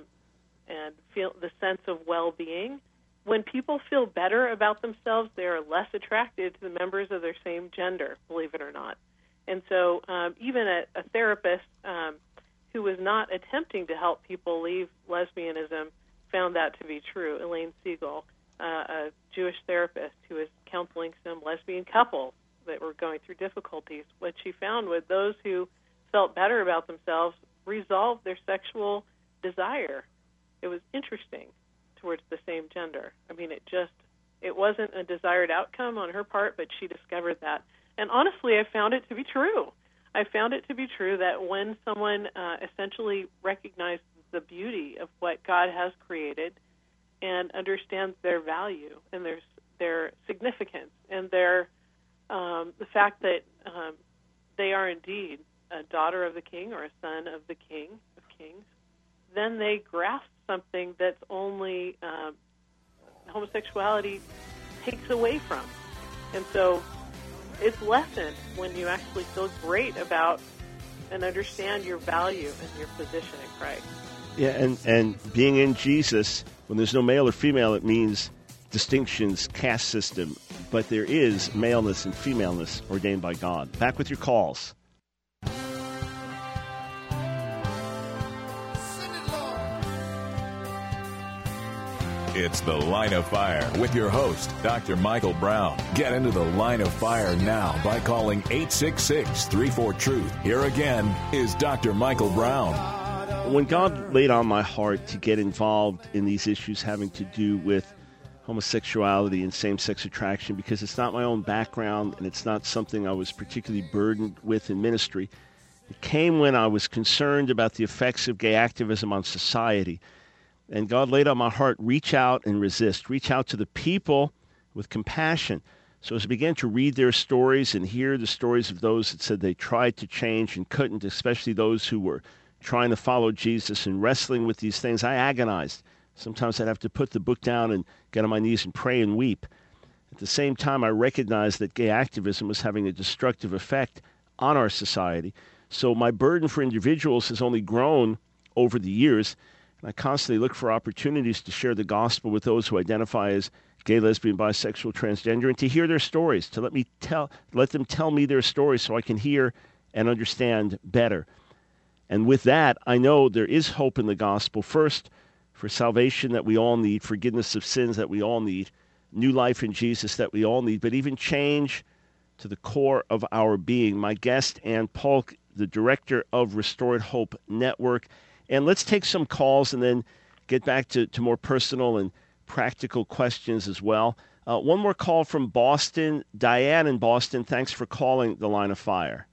feel the sense of well-being. When people feel better about themselves, they are less attracted to the members of their same gender, believe it or not. And so even a therapist who was not attempting to help people leave lesbianism found that to be true. Elaine Siegel, a Jewish therapist who was counseling some lesbian couples that were going through difficulties, what she found was those who felt better about themselves resolved their sexual desire. It was interesting towards the same gender. I mean, it wasn't a desired outcome on her part, but she discovered that. And honestly, I found it to be true. I found it to be true that when someone essentially recognizes the beauty of what God has created and understands their value and their significance and their the fact that they are indeed a daughter of the King or a son of the King of Kings, then they grasp something that's only homosexuality takes away from. And so it's lessened when you actually feel great about and understand your value and your position in Christ. Yeah, and being in Jesus, when there's no male or female, it means distinctions, caste system, but there is maleness and femaleness ordained by God. Back with your calls. It's The Line of Fire with your host, Dr. Michael Brown. Get into the Line of Fire now by calling 866-34-TRUTH. Here again is Dr. Michael Brown. When God laid on my heart to get involved in these issues having to do with homosexuality and same-sex attraction, because it's not my own background and it's not something I was particularly burdened with in ministry, it came when I was concerned about the effects of gay activism on society. And God laid on my heart, reach out and resist. Reach out to the people with compassion. So as I began to read their stories and hear the stories of those that said they tried to change and couldn't, especially those who were trying to follow Jesus and wrestling with these things, I agonized. Sometimes I'd have to put the book down and get on my knees and pray and weep. At the same time, I recognized that gay activism was having a destructive effect on our society. So my burden for individuals has only grown over the years. And I constantly look for opportunities to share the gospel with those who identify as gay, lesbian, bisexual, transgender, and to hear their stories, to let them tell me their stories so I can hear and understand better. And with that, I know there is hope in the gospel. First, for salvation that we all need, forgiveness of sins that we all need, new life in Jesus that we all need, but even change to the core of our being. My guest, Ann Polk, the director of Restored Hope Network. And let's take some calls and then get back to more personal and practical questions as well. One more call from Boston. Diane in Boston, thanks for calling the Line of Fire.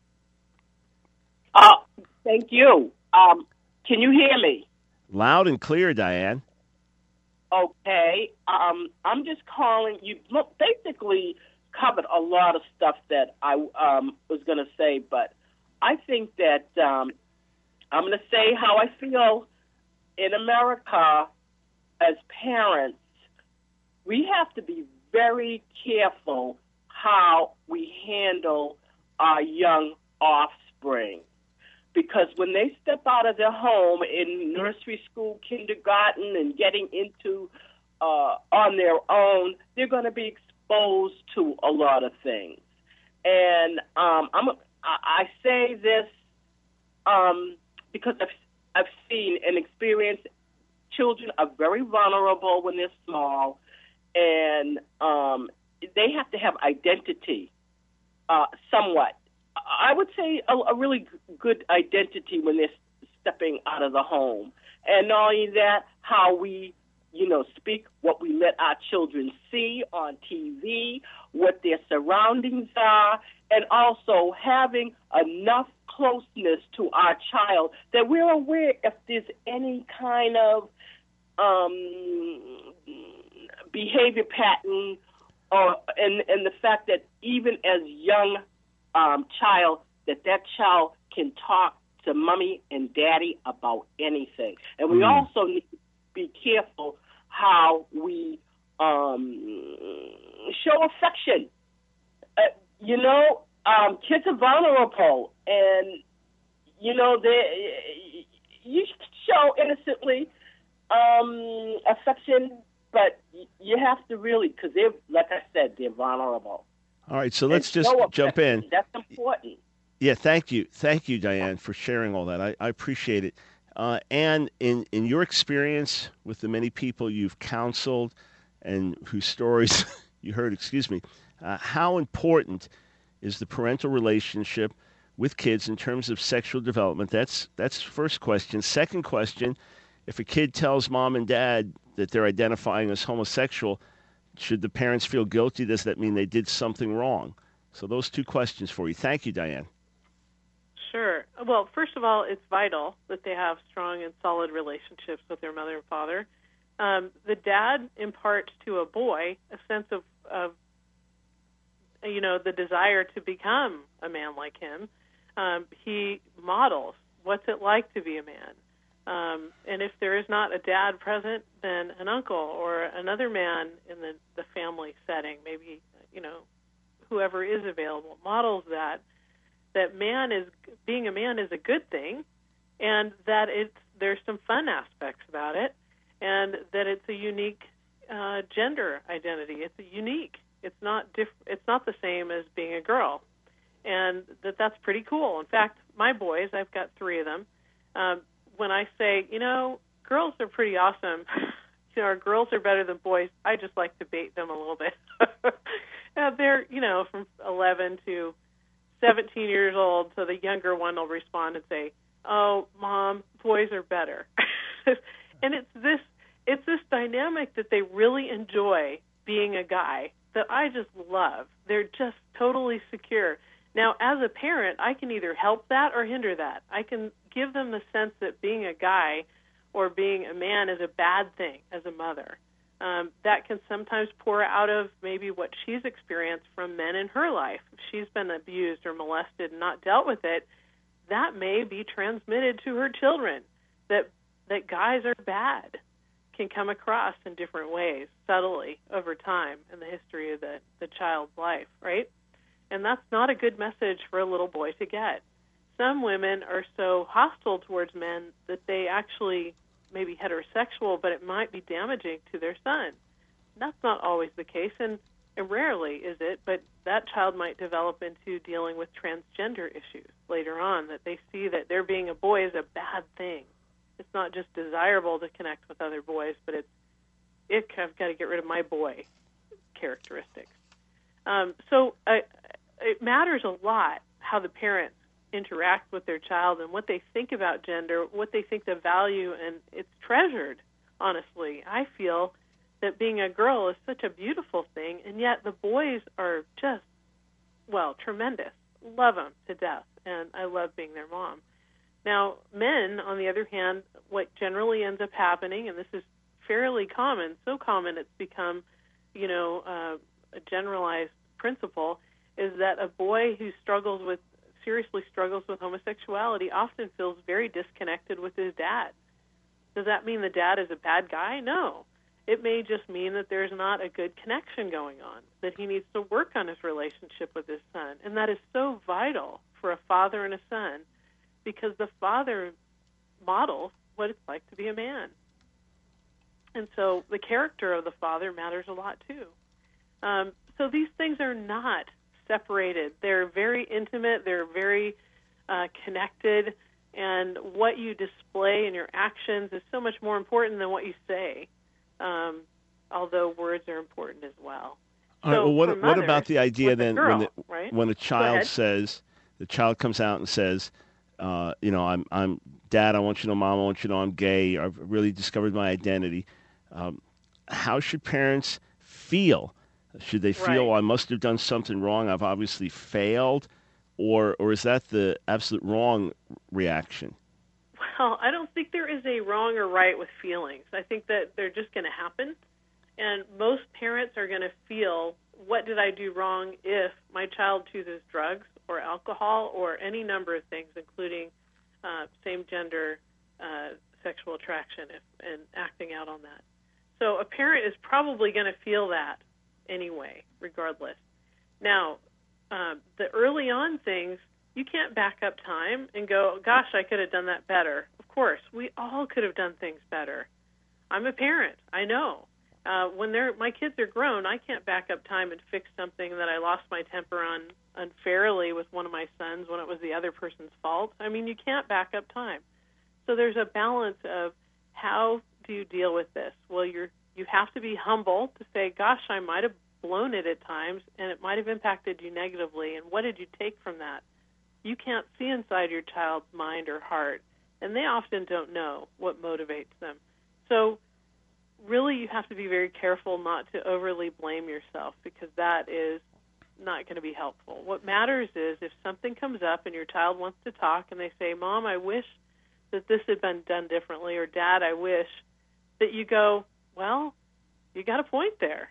Thank you. Can you hear me? Loud and clear, Diane. Okay. I'm just calling. You basically covered a lot of stuff that I was going to say, but I think that I'm going to say how I feel in America as parents. We have to be very careful how we handle our young offspring. Because when they step out of their home in nursery school, kindergarten, and getting into on their own, they're going to be exposed to a lot of things. And I say this because I've seen and experienced children are very vulnerable when they're small, and they have to have identity somewhat. I would say a really good identity when they're stepping out of the home. And not only that, how we, speak, what we let our children see on TV, what their surroundings are, and also having enough closeness to our child that we're aware if there's any kind of behavior pattern, and the fact that even as young child, that child can talk to mommy and daddy about anything. And we also need to be careful how we show affection. Kids are vulnerable, and you show innocently affection, but you have to really, because they're, like I said, they're vulnerable. All right, so let's just jump in. That's important. Yeah, thank you, Diane, for sharing all that. I appreciate it. And in your experience with the many people you've counseled and whose stories you heard, how important is the parental relationship with kids in terms of sexual development? That's the first question. Second question, if a kid tells mom and dad that they're identifying as homosexual, should the parents feel guilty? Does that mean they did something wrong? So those two questions for you. Thank you, Diane. Sure. Well, first of all, it's vital that they have strong and solid relationships with their mother and father. The dad imparts to a boy a sense of the desire to become a man like him. He models what's it like to be a man. And if there is not a dad present, then an uncle or another man in the family setting, maybe, whoever is available, models that being a man is a good thing, and that there's some fun aspects about it, and that it's a unique gender identity. It's unique. It's not It's not the same as being a girl, and that's pretty cool. In fact, my boys, I've got 3 of them. When I say, girls are pretty awesome, our girls are better than boys, I just like to bait them a little bit. They're, from 11 to 17 years old, so the younger one will respond and say, "Oh, Mom, boys are better." And it's this dynamic that they really enjoy being a guy that I just love. They're just totally secure. Now, as a parent, I can either help that or hinder that. I can give them the sense that being a guy or being a man is a bad thing as a mother. That can sometimes pour out of maybe what she's experienced from men in her life. If she's been abused or molested and not dealt with it, that may be transmitted to her children, that guys are bad, can come across in different ways, subtly, over time in the history of the child's life, right? And that's not a good message for a little boy to get. Some women are so hostile towards men that they actually may be heterosexual, but it might be damaging to their son. That's not always the case, and rarely is it, but that child might develop into dealing with transgender issues later on, that they see that their being a boy is a bad thing. It's not just desirable to connect with other boys, but I've got to get rid of my boy characteristics. So it matters a lot how the parents interact with their child and what they think about gender, what they think the value, and it's treasured, honestly. I feel that being a girl is such a beautiful thing, and yet the boys are just, tremendous. Love them to death, and I love being their mom. Now, men, on the other hand, what generally ends up happening, and this is fairly common, so common it's become, a generalized principle, is that a boy who seriously struggles with homosexuality often feels very disconnected with his dad. Does that mean the dad is a bad guy? No. It may just mean that there's not a good connection going on, that he needs to work on his relationship with his son. And that is so vital for a father and a son, because the father models what it's like to be a man. And so the character of the father matters a lot too. So these things are not separated. They're very intimate. They're very connected. And what you display in your actions is so much more important than what you say, although words are important as well. All right, well, what about the idea then when a child says, the child comes out and says, I'm Dad, I want you to know, Mom, I want you to know I'm gay. I've really discovered my identity. How should parents feel? Should they feel, I must have done something wrong, I've obviously failed, or is that the absolute wrong reaction? Well, I don't think there is a wrong or right with feelings. I think that they're just going to happen, and most parents are going to feel, what did I do wrong if my child chooses drugs or alcohol or any number of things, including same-gender sexual attraction and acting out on that. So a parent is probably going to feel that anyway, regardless. Now, the early on things, you can't back up time and go, gosh, I could have done that better. Of course, we all could have done things better. I'm a parent. I know. When my kids are grown, I can't back up time and fix something that I lost my temper on unfairly with one of my sons when it was the other person's fault. I mean, you can't back up time. So there's a balance of how do you deal with this? Well, you have to be humble to say, gosh, I might have blown it at times, and it might have impacted you negatively, and what did you take from that? You can't see inside your child's mind or heart, and they often don't know what motivates them. So really you have to be very careful not to overly blame yourself, because that is not going to be helpful. What matters is if something comes up and your child wants to talk and they say, Mom, I wish that this had been done differently, or Dad, I wish, that you go, well, you got a point there.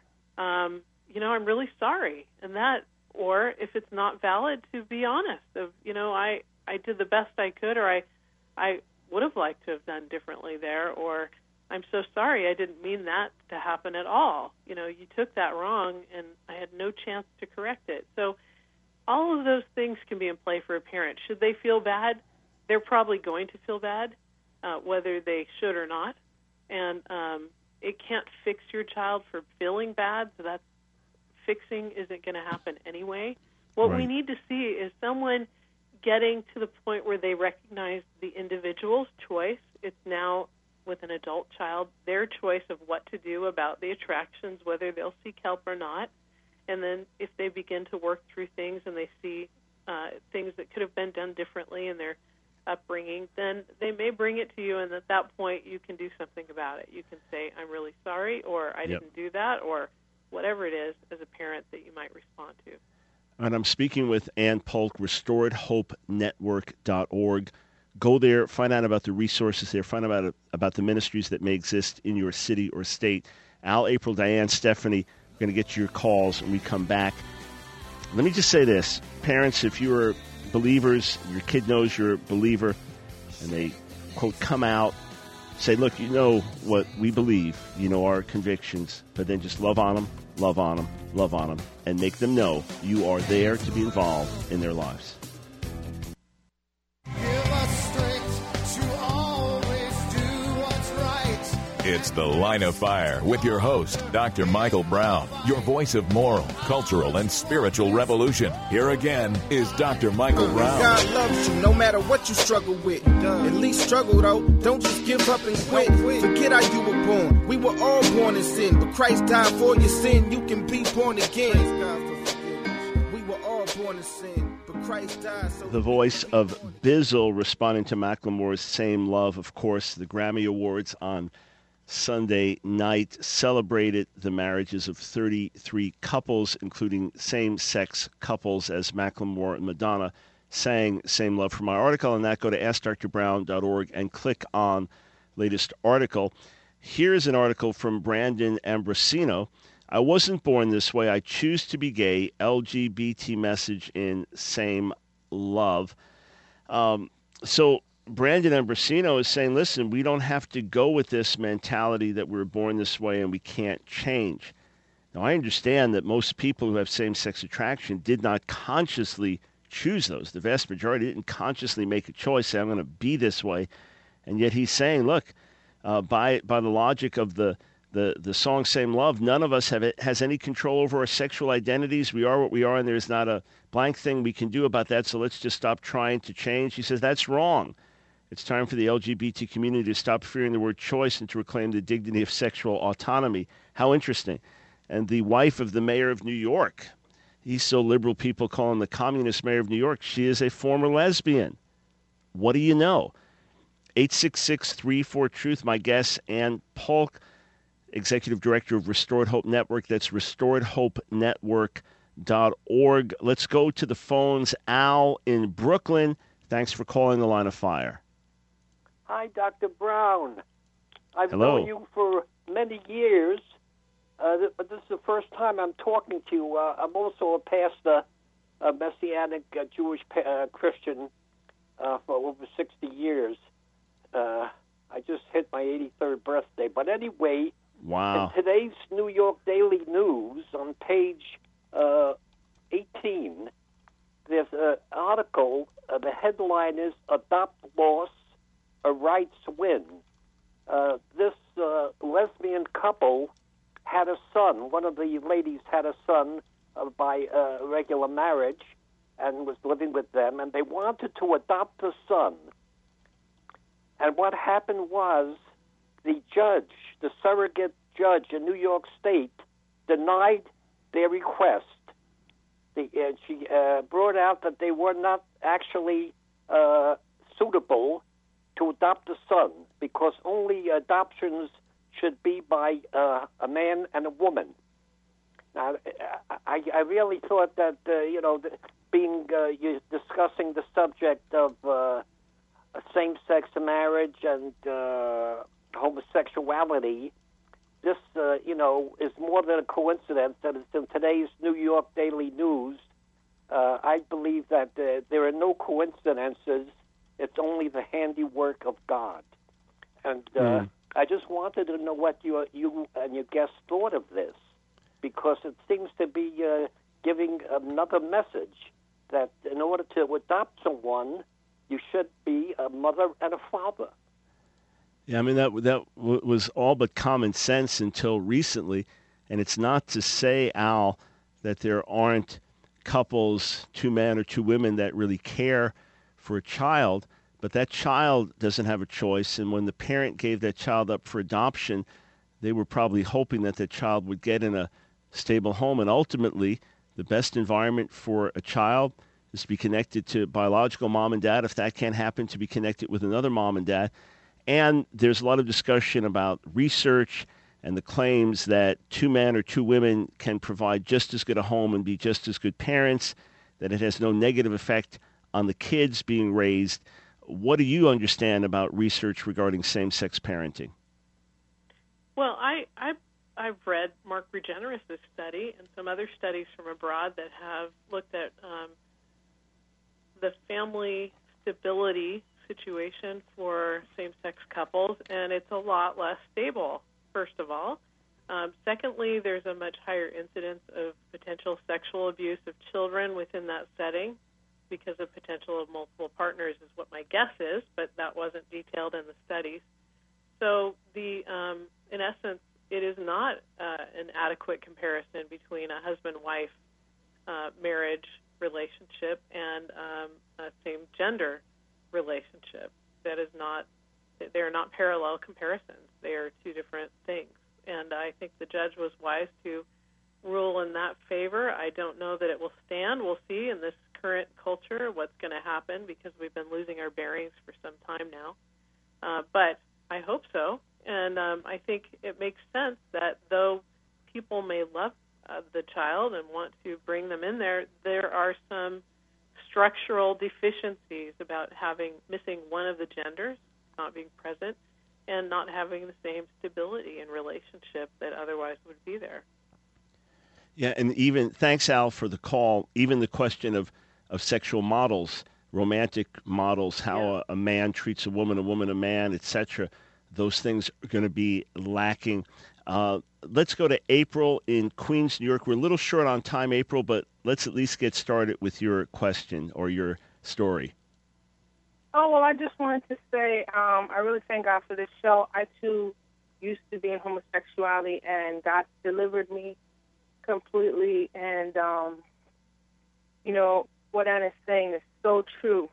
I'm really sorry. And that, or if it's not valid, to be honest of, I did the best I could, or I would have liked to have done differently there, or I'm so sorry, I didn't mean that to happen at all. You took that wrong, and I had no chance to correct it. So all of those things can be in play for a parent. Should they feel bad? They're probably going to feel bad, whether they should or not. And it can't fix your child for feeling bad, so that's fixing isn't going to happen anyway. What we need to see is someone getting to the point where they recognize the individual's choice. It's now with an adult child, their choice of what to do about the attractions, whether they'll seek help or not. And then if they begin to work through things and they see things that could have been done differently in their upbringing, then they may bring it to you, and at that point you can do something about it. You can say, I'm really sorry, or I didn't do that, or whatever it is as a parent that you might respond to. And I'm speaking with Ann Polk, restoredhopenetwork.org. Go there, find out about the resources there, find out about the ministries that may exist in your city or state. Al, April, Diane, Stephanie, we're going to get your calls when we come back. Let me just say this. Parents, if you're believers, your kid knows you're a believer, and they, quote, come out, say, look, you know what we believe, you know our convictions, but then just love on them, love on them, love on them, and make them know you are there to be involved in their lives. It's The Line of Fire with your host, Dr. Michael Brown, your voice of moral, cultural, and spiritual revolution. Here again is Dr. Michael Brown. God loves you no matter what you struggle with. At least struggle, though. Don't just give up and quit. Forget how you were born. We were all born in sin, but Christ died for your sin. You can be born again. We were all born in sin, but Christ died. So the voice of Bizzle responding to Macklemore's Same Love. Of course, the Grammy Awards on Sunday night celebrated the marriages of 33 couples, including same-sex couples, as Macklemore and Madonna sang Same Love. For my article on that, go to AskDrBrown.org and click on latest article. Here's an article from Brandon Ambrosino. I wasn't born this way. I choose to be gay. LGBT message in Same Love. So Brandon Ambrosino is saying, listen, we don't have to go with this mentality that we're born this way and we can't change. Now, I understand that most people who have same-sex attraction did not consciously choose those. The vast majority didn't consciously make a choice, say, I'm going to be this way. And yet he's saying, look, by the logic of the song Same Love, none of us has any control over our sexual identities. We are what we are, and there's not a blank thing we can do about that, so let's just stop trying to change. He says that's wrong. It's time for the LGBT community to stop fearing the word choice and to reclaim the dignity of sexual autonomy. How interesting. And the wife of the mayor of New York, he's so liberal people call him the communist mayor of New York, she is a former lesbian. What do you know? 866-34-TRUTH. My guest, Ann Polk, Executive Director of Restored Hope Network. That's restoredhopenetwork.org. Let's go to the phones. Al in Brooklyn. Thanks for calling The Line of Fire. Hi, Dr. Brown. I've Hello. known you for many years, but this is the first time I'm talking to you. I'm also a pastor, a Messianic Jewish Christian for over 60 years. I just hit my 83rd birthday. But anyway, wow. In today's New York Daily News, on page 18, there's an article. The headline is Adopt Loss, a Rights Win. This lesbian couple had a son. One of the ladies had a son by regular marriage and was living with them, and they wanted to adopt the son. And what happened was the judge, the surrogate judge in New York State, denied their request. She brought out that they were not actually suitable to adopt a son because only adoptions should be by a man and a woman. Now, I really thought that, you're discussing the subject of same-sex marriage and homosexuality, this, is more than a coincidence that it's in today's New York Daily News. I believe that there are no coincidences. It's only the handiwork of God. And I just wanted to know what you and your guests thought of this, because it seems to be giving another message that in order to adopt someone, you should be a mother and a father. Yeah, I mean, that was all but common sense until recently. And it's not to say, Al, that there aren't couples, two men or two women, that really care for a child. but that child doesn't have a choice. And when the parent gave that child up for adoption, they were probably hoping that the child would get in a stable home. And ultimately, the best environment for a child is to be connected to biological mom and dad. If that can't happen, to be connected with another mom and dad. And there's a lot of discussion about research and the claims that two men or two women can provide just as good a home and be just as good parents, that it has no negative effect on the kids being raised. What do you understand about research regarding same-sex parenting? Well, I've read Mark Regeneris' study and some other studies from abroad that have looked at the family stability situation for same-sex couples, and it's a lot less stable, first of all. Secondly, there's a much higher incidence of potential sexual abuse of children within that setting because of potential of multiple partners is what my guess is, but that wasn't detailed in the studies. So in essence, it is not an adequate comparison between a husband-wife marriage relationship and a same-gender relationship. That is not, they are not parallel comparisons. They are two different things. And I think the judge was wise to rule in that favor. I don't know that it will stand. We'll see in this current culture what's going to happen because we've been losing our bearings for some time now. But I hope so. And I think it makes sense that though people may love the child and want to bring them in there, there are some structural deficiencies about missing one of the genders, not being present, and not having the same stability in relationship that otherwise would be there. Yeah, and even, thanks, Al, for the call, even the question of sexual models, romantic models, how a man treats a woman a man, etc., those things are going to be lacking. Let's go to April in Queens, New York. We're a little short on time, April, but let's at least get started with your question or your story. Oh, well, I just wanted to say I really thank God for this show. I, too, used to be in homosexuality, and God delivered me completely. And, what Anna's saying is so true.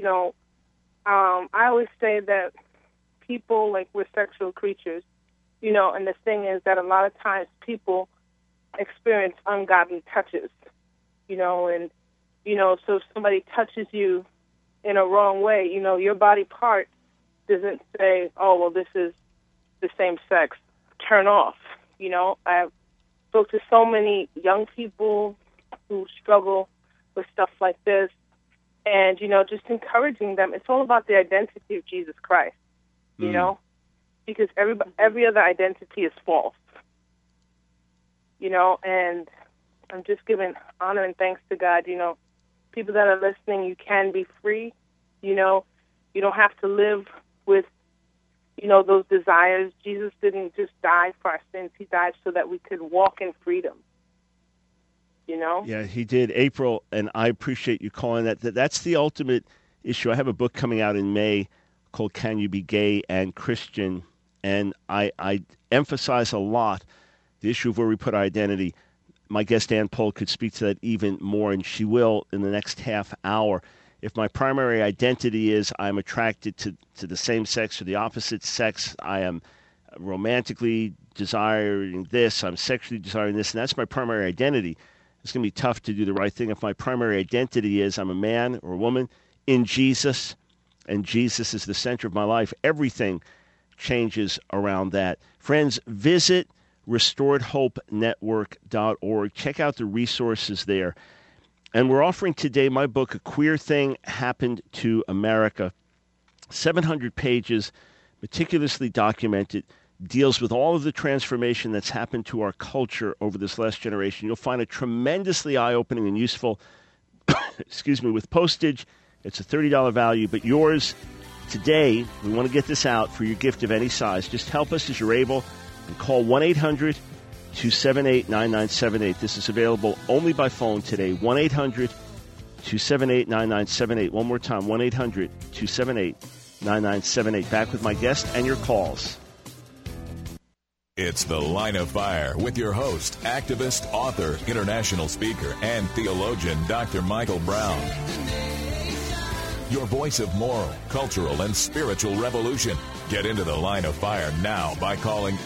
I always say that people, like, we're sexual creatures, and the thing is that a lot of times people experience ungodly touches, so if somebody touches you in a wrong way, your body part doesn't say, oh, well, this is the same sex, turn off. I've spoke to so many young people who struggle with stuff like this, and, just encouraging them. It's all about the identity of Jesus Christ, because every other identity is false, and I'm just giving honor and thanks to God, people that are listening, you can be free, you don't have to live with, those desires. Jesus didn't just die for our sins. He died so that we could walk in freedom, Yeah, he did, April, and I appreciate you calling that. That's the ultimate issue. I have a book coming out in May called Can You Be Gay and Christian? And I emphasize a lot the issue of where we put our identity. My guest, Ann Pohl, could speak to that even more, and she will in the next half hour. If my primary identity is I'm attracted to the same sex or the opposite sex, I am romantically desiring this, I'm sexually desiring this, and that's my primary identity, it's going to be tough to do the right thing. If my primary identity is I'm a man or a woman in Jesus, and Jesus is the center of my life, everything changes around that. Friends, visit restoredhopenetwork.org. Check out the resources there. And we're offering today my book, A Queer Thing Happened to America. 700 pages, meticulously documented, deals with all of the transformation that's happened to our culture over this last generation. You'll find it tremendously eye-opening and useful, with postage. It's a $30 value, but yours today, we want to get this out for your gift of any size. Just help us as you're able and call 1-800-278-9978. This is available only by phone today, 1-800-278-9978. One more time, 1-800-278-9978. Back with my guest and your calls. It's The Line of Fire with your host, activist, author, international speaker, and theologian, Dr. Michael Brown. your voice of moral, cultural, and spiritual revolution. Get into the Line of Fire now by calling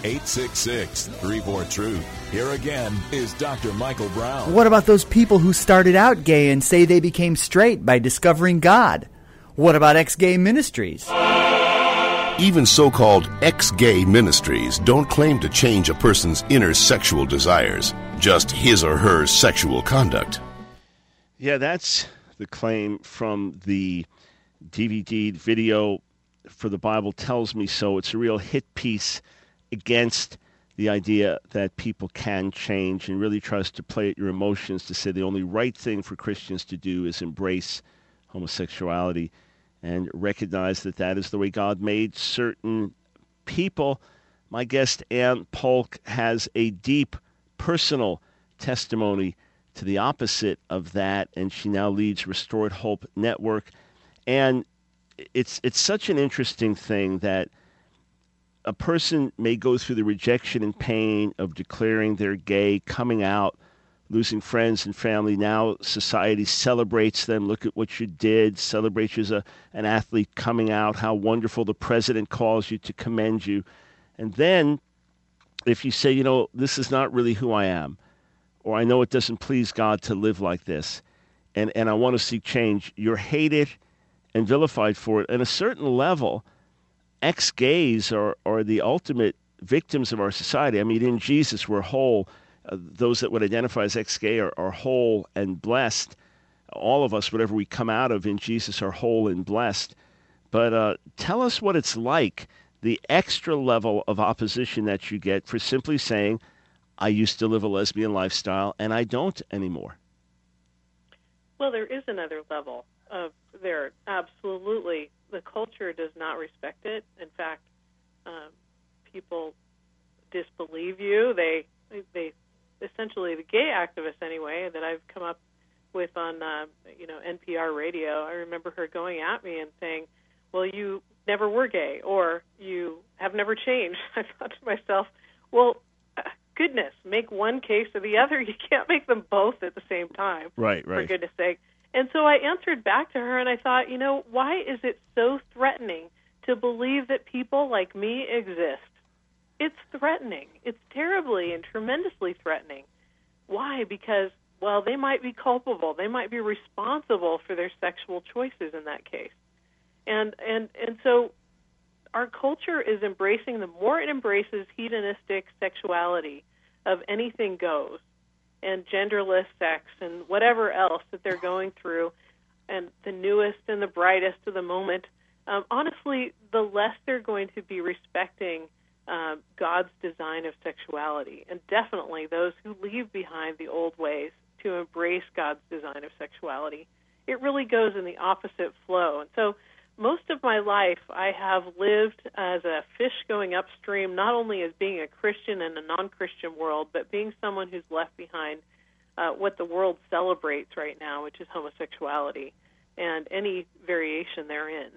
866-34-TRUTH. Here again is Dr. Michael Brown. What about those people who started out gay and say they became straight by discovering God? What about ex-gay ministries? Even so-called ex-gay ministries don't claim to change a person's inner sexual desires, just his or her sexual conduct. Yeah, that's the claim from the DVD video for The Bible Tells Me So. It's a real hit piece against the idea that people can change, and really tries to play at your emotions to say the only right thing for Christians to do is embrace homosexuality and recognize that that is the way God made certain people. My guest, Ann Polk, has a deep personal testimony to the opposite of that, and she now leads Restored Hope Network. And it's such an interesting thing that a person may go through the rejection and pain of declaring they're gay, coming out, losing friends and family. Now society celebrates them. Look at what you did. Celebrates you as an athlete coming out. How wonderful. The president calls you to commend you. And then if you say, this is not really who I am, or I know it doesn't please God to live like this, and I want to seek change, you're hated and vilified for it. At a certain level, ex-gays are the ultimate victims of our society. I mean, in Jesus, we're whole. Those that would identify as ex-gay are whole and blessed. All of us, whatever we come out of in Jesus, are whole and blessed. But tell us what it's like, the extra level of opposition that you get for simply saying, I used to live a lesbian lifestyle and I don't anymore. Well, there is another level of there. Absolutely. The culture does not respect it. In fact, people disbelieve you. They essentially, the gay activists anyway that I've come up with on NPR radio, I remember her going at me and saying, well, you never were gay, or you have never changed. I thought to myself, well, goodness, make one case or the other. You can't make them both at the same time. Right. For goodness sake. And so I answered back to her, and I thought, why is it so threatening to believe that people like me exist? It's threatening. It's terribly and tremendously threatening. Why? Because, well, they might be culpable. They might be responsible for their sexual choices in that case. And so our culture is embracing, the more it embraces hedonistic sexuality of anything goes, and genderless sex and whatever else that they're going through, and the newest and the brightest of the moment, honestly, the less they're going to be respecting God's design of sexuality. And definitely those who leave behind the old ways to embrace God's design of sexuality, it really goes in the opposite flow. And so most of my life I have lived as a fish going upstream, not only as being a Christian in a non-Christian world, but being someone who's left behind what the world celebrates right now, which is homosexuality and any variation therein.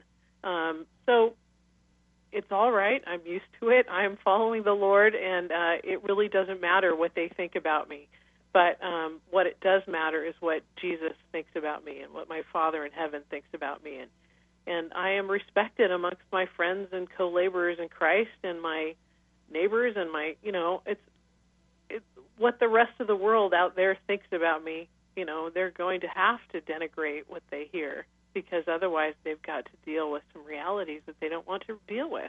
So it's all right. I'm used to it. I'm following the Lord, and it really doesn't matter what they think about me. But what it does matter is what Jesus thinks about me and what my Father in heaven thinks about me. And I am respected amongst my friends and co-laborers in Christ and my neighbors and my, it's what the rest of the world out there thinks about me. They're going to have to denigrate what they hear, because otherwise they've got to deal with some realities that they don't want to deal with.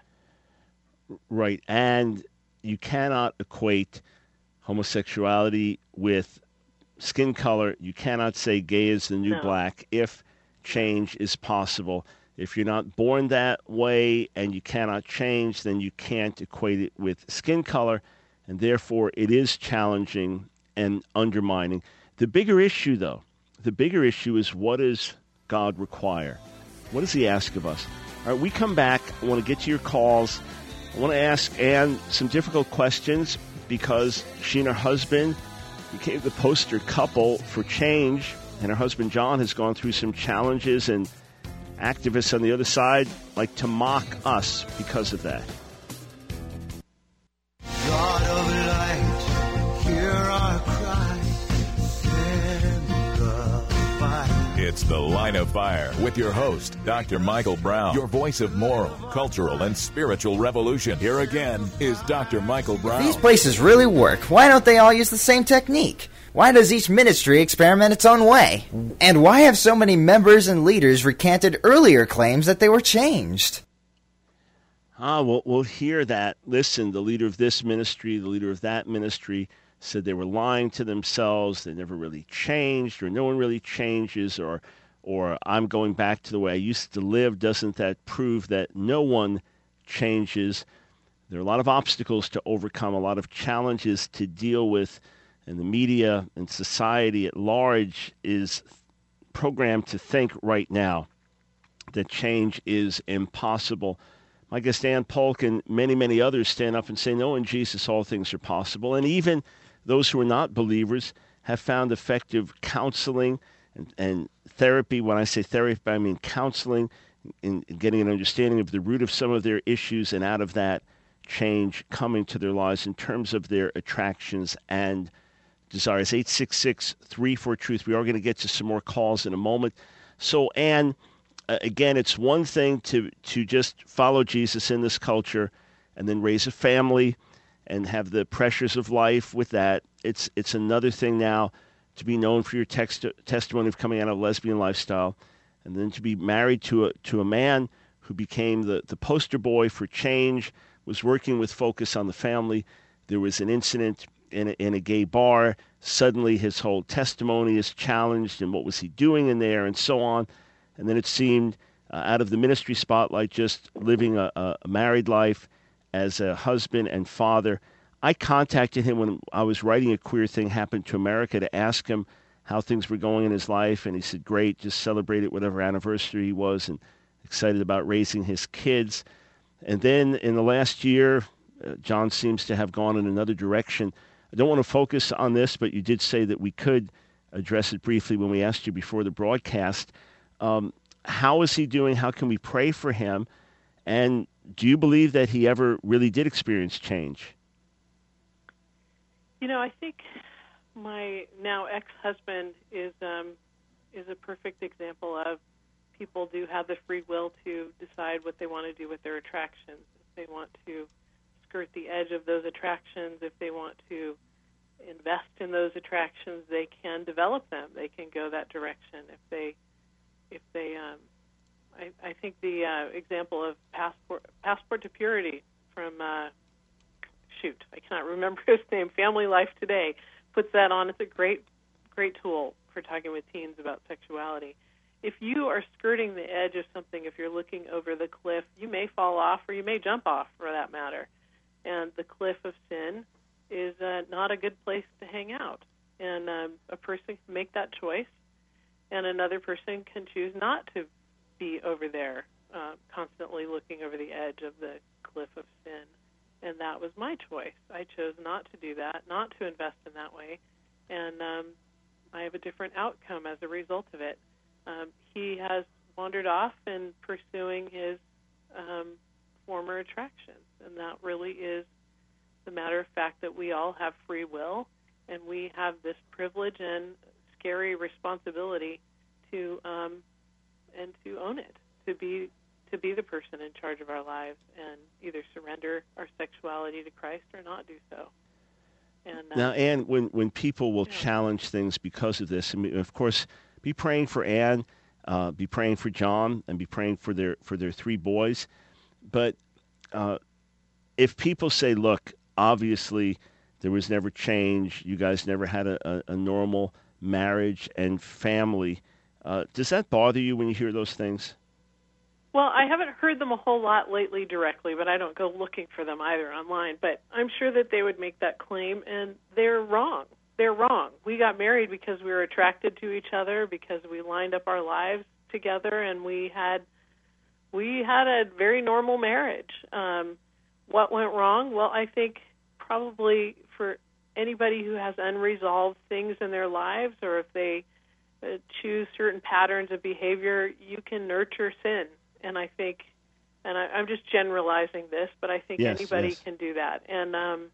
Right. And you cannot equate homosexuality with skin color. You cannot say gay is the new black if change is possible. If you're not born that way and you cannot change, then you can't equate it with skin color, and therefore it is challenging and undermining. The bigger issue, though, is what does God require? What does he ask of us? All right, we come back. I want to get to your calls. I want to ask Ann some difficult questions because she and her husband became the poster couple for change, and her husband John has gone through some challenges, and activists on the other side like to mock us because of that. God of light, hear our cry, send the fire. It's The Line of Fire with your host, Dr. Michael Brown, your voice of moral, cultural, and spiritual revolution. Here again is Dr. Michael Brown. If these places really work, why don't they all use the same technique? Why does each ministry experiment its own way? And why have so many members and leaders recanted earlier claims that they were changed? We'll hear that. Listen, the leader of this ministry, the leader of that ministry said they were lying to themselves. They never really changed, or no one really changes, or I'm going back to the way I used to live. Doesn't that prove that no one changes? There are a lot of obstacles to overcome, a lot of challenges to deal with, and the media and society at large is programmed to think right now that change is impossible. My guest Dan Polk and many, many others stand up and say, no, in Jesus all things are possible. And even those who are not believers have found effective counseling and therapy. When I say therapy, I mean counseling, in getting an understanding of the root of some of their issues, and out of that, change coming to their lives in terms of their attractions and desires. 866-34-TRUTH. We are going to get to some more calls in a moment. So, Ann, again, it's one thing to just follow Jesus in this culture and then raise a family and have the pressures of life with that. It's another thing now to be known for your testimony of coming out of a lesbian lifestyle, and then to be married to a man who became the poster boy for change, was working with Focus on the Family. There was an incident in a gay bar. Suddenly his whole testimony is challenged, and what was he doing in there, and so on. And then it seemed out of the ministry spotlight, just living a married life as a husband and father. I contacted him when I was writing A Queer Thing Happened to America to ask him how things were going in his life, and he said, great, just celebrated whatever anniversary he was and excited about raising his kids. And then in the last year, John seems to have gone in another direction. I don't want to focus on this, but you did say that we could address it briefly when we asked you before the broadcast. How is he doing? How can we pray for him? And do you believe that he ever really did experience change? You know, I think my now ex-husband is a perfect example of people do have the free will to decide what they want to do with their attractions. If they want to skirt the edge of those attractions, if they want to invest in those attractions, they can develop them. They can go that direction. I think the example of Passport to Purity from I cannot remember his name. Family Life Today puts that on. It's a great tool for talking with teens about sexuality. If you are skirting the edge of something, if you're looking over the cliff, you may fall off or you may jump off, for that matter. And the cliff of sin is not a good place to hang out. And a person can make that choice, and another person can choose not to be over there, constantly looking over the edge of the cliff of sin. And that was my choice. I chose not to do that, not to invest in that way, and I have a different outcome as a result of it. He has wandered off in pursuing his former attractions, and that really is the matter of fact that we all have free will, and we have this privilege and scary responsibility to own it, to be the person in charge of our lives and either surrender our sexuality to Christ or not do so. And now, Ann, when people will challenge things because of this, I mean, of course, be praying for Ann, be praying for John, and be praying for their 3 boys. But if people say, look, obviously there was never change, you guys never had a normal marriage and family, does that bother you when you hear those things? Well, I haven't heard them a whole lot lately directly, but I don't go looking for them either online. But I'm sure that they would make that claim, and they're wrong. They're wrong. We got married because we were attracted to each other, because we lined up our lives together, and we had a very normal marriage. What went wrong? Well, I think probably for anybody who has unresolved things in their lives, or if they choose certain patterns of behavior, you can nurture sin. And I think, and I'm just generalizing this, but I think anybody can do that. And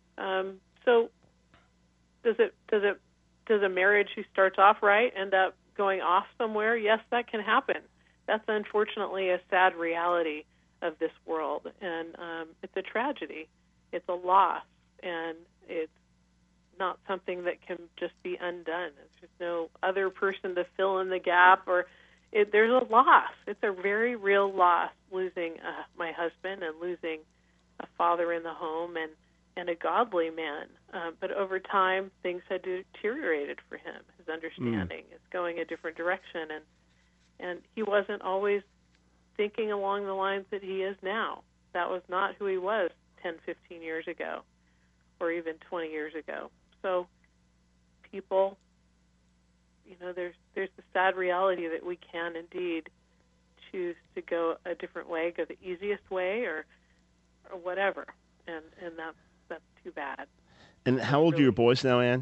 so, does a marriage who starts off right end up going off somewhere, yes, that can happen. That's unfortunately a sad reality of this world, and it's a tragedy. It's a loss, and it's not something that can just be undone. There's no other person to fill in the gap, or there's a loss. It's a very real loss, losing my husband and losing a father in the home and a godly man. But over time, things had deteriorated for him. His understanding is going a different direction, and he wasn't always thinking along the lines that he is now. That was not who he was 10, 15 years ago, or even 20 years ago. So people, there's the sad reality that we can indeed choose to go a different way, go the easiest way, or whatever, and that's too bad. And how old are your boys now, Ann?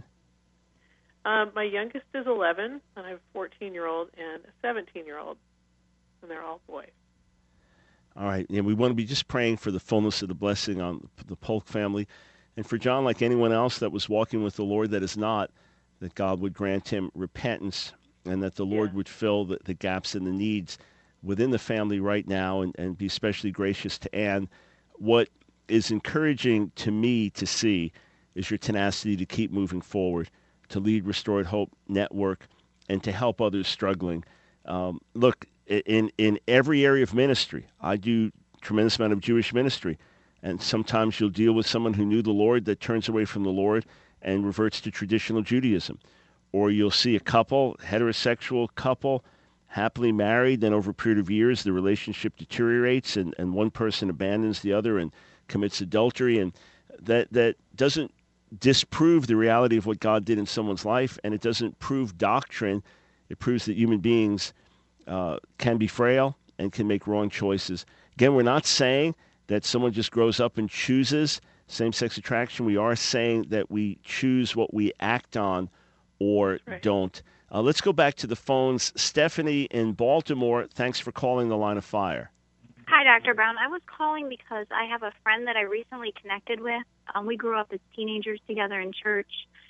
My youngest is 11, and I have a 14-year-old and a 17-year-old, and they're all boys. All right, and we want to be just praying for the fullness of the blessing on the Polk family, and for John, like anyone else that was walking with the Lord that is not, that God would grant him repentance, and that the Lord would fill the gaps and the needs within the family right now, and be especially gracious to Ann. What is encouraging to me to see is your tenacity to keep moving forward, to lead Restored Hope Network, and to help others struggling. Look, in every area of ministry, I do a tremendous amount of Jewish ministry, and sometimes you'll deal with someone who knew the Lord that turns away from the Lord and reverts to traditional Judaism. Or you'll see a couple, heterosexual couple, happily married, then over a period of years the relationship deteriorates and one person abandons the other and commits adultery, and that doesn't disprove the reality of what God did in someone's life, and it doesn't prove doctrine. It proves that human beings can be frail and can make wrong choices. Again, we're not saying that someone just grows up and chooses same-sex attraction. We are saying that we choose what we act on or don't. Let's go back to the phones. Stephanie in Baltimore, thanks for calling the Line of Fire. Hi, Dr. Brown. I was calling because I have a friend that I recently connected with. We grew up as teenagers together in church,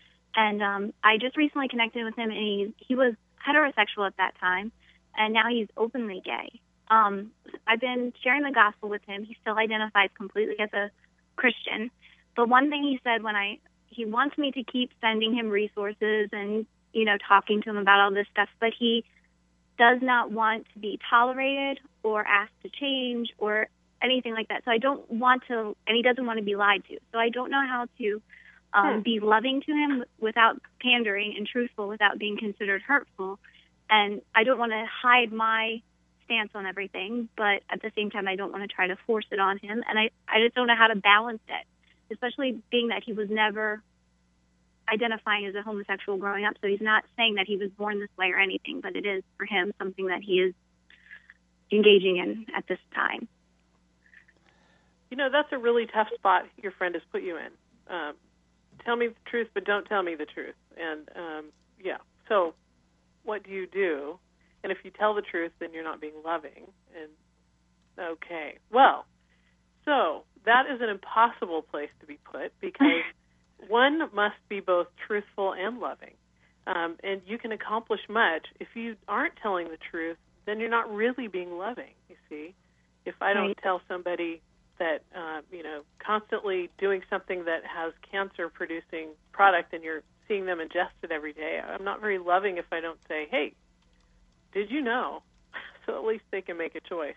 and I just recently connected with him, and he was heterosexual at that time, and now he's openly gay. I've been sharing the gospel with him. He still identifies completely as a Christian. But one thing he said he wants me to keep sending him resources and, talking to him about all this stuff, but he does not want to be tolerated or asked to change or anything like that. So I don't want to, and he doesn't want to be lied to. So I don't know how to be loving to him without pandering and truthful without being considered hurtful. And I don't want to hide my stance on everything, but at the same time, I don't want to try to force it on him. And I just don't know how to balance it, especially being that he was never identifying as a homosexual growing up. So he's not saying that he was born this way or anything, but it is for him something that he is engaging in at this time. That's a really tough spot your friend has put you in. Tell me the truth, but don't tell me the truth. And, so what do you do? And if you tell the truth, then you're not being loving. And okay. Well, so that is an impossible place to be put because one must be both truthful and loving. And you can accomplish much. If you aren't telling the truth, then you're not really being loving, you see. If I don't tell somebody that, constantly doing something that has cancer-producing product and you're seeing them ingest it every day, I'm not very loving if I don't say, hey, did you know? So at least they can make a choice.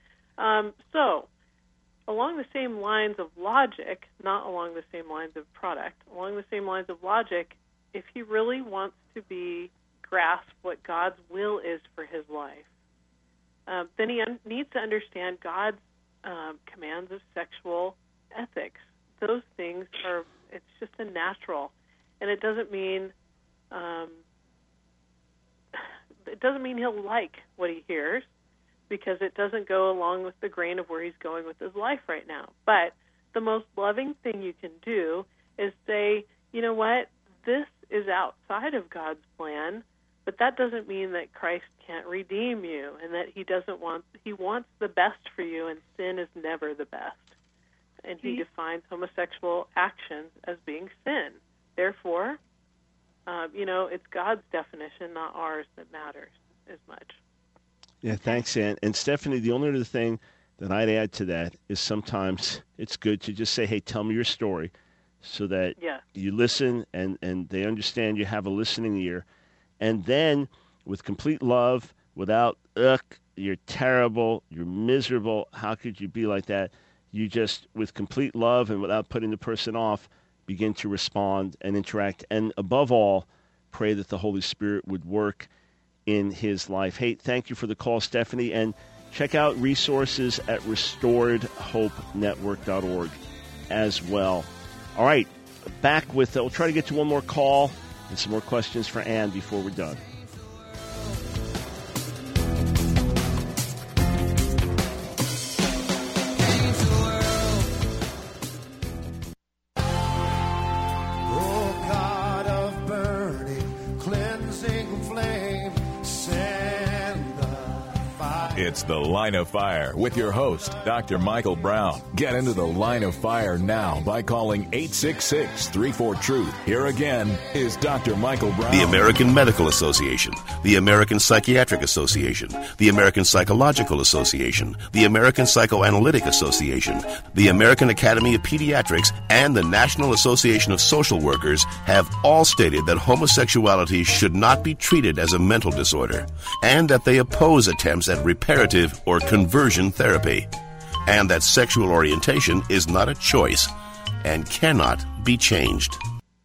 So along the same lines of logic, not along the same lines of product, along the same lines of logic, if he really wants to grasp what God's will is for his life, then he needs to understand God's commands of sexual ethics. Those things it's just a natural. And it doesn't mean he'll like what he hears, because it doesn't go along with the grain of where he's going with his life right now. But the most loving thing you can do is say, you know what, this is outside of God's plan, but that doesn't mean that Christ can't redeem you and that he wants the best for you, and sin is never the best. And he defines homosexual actions as being sin. Therefore, It's God's definition, not ours, that matters as much. Yeah, thanks, Ann. And Stephanie, the only other thing that I'd add to that is sometimes it's good to just say, hey, tell me your story, so that you listen and they understand you have a listening ear. And then with complete love, without, you're terrible, you're miserable, how could you be like that? You just, with complete love and without putting the person off, begin to respond and interact. And above all, pray that the Holy Spirit would work in his life. Hey, thank you for the call, Stephanie. And check out resources at restoredhopenetwork.org as well. All right, back with, we'll try to get to one more call and some more questions for Ann before we're done. It's The Line of Fire with your host, Dr. Michael Brown. Get into the Line of Fire now by calling 866-34-TRUTH. Here again is Dr. Michael Brown. The American Medical Association, the American Psychiatric Association, the American Psychological Association, the American Psychoanalytic Association, the American Academy of Pediatrics, and the National Association of Social Workers have all stated that homosexuality should not be treated as a mental disorder, and that they oppose attempts at reparative or conversion therapy, and that sexual orientation is not a choice and cannot be changed.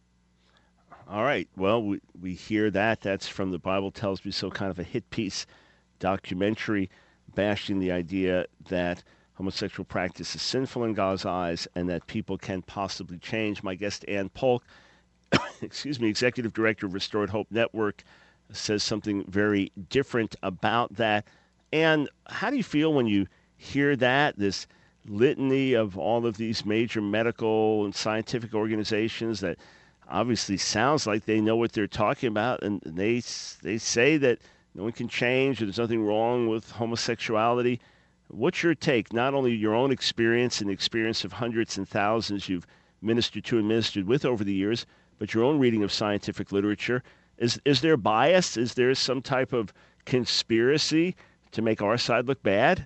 All right. Well, we hear that. That's from The Bible Tells Me So, kind of a hit piece documentary bashing the idea that homosexual practice is sinful in God's eyes and that people can possibly change. My guest, Ann Polk, Executive Director of Restored Hope Network, says something very different about that. And how do you feel when you hear that, this litany of all of these major medical and scientific organizations that obviously sounds like they know what they're talking about, and they say that no one can change, there's nothing wrong with homosexuality. What's your take, not only your own experience and the experience of hundreds and thousands you've ministered to and ministered with over the years, but your own reading of scientific literature? Is there bias? Is there some type of conspiracy to make our side look bad?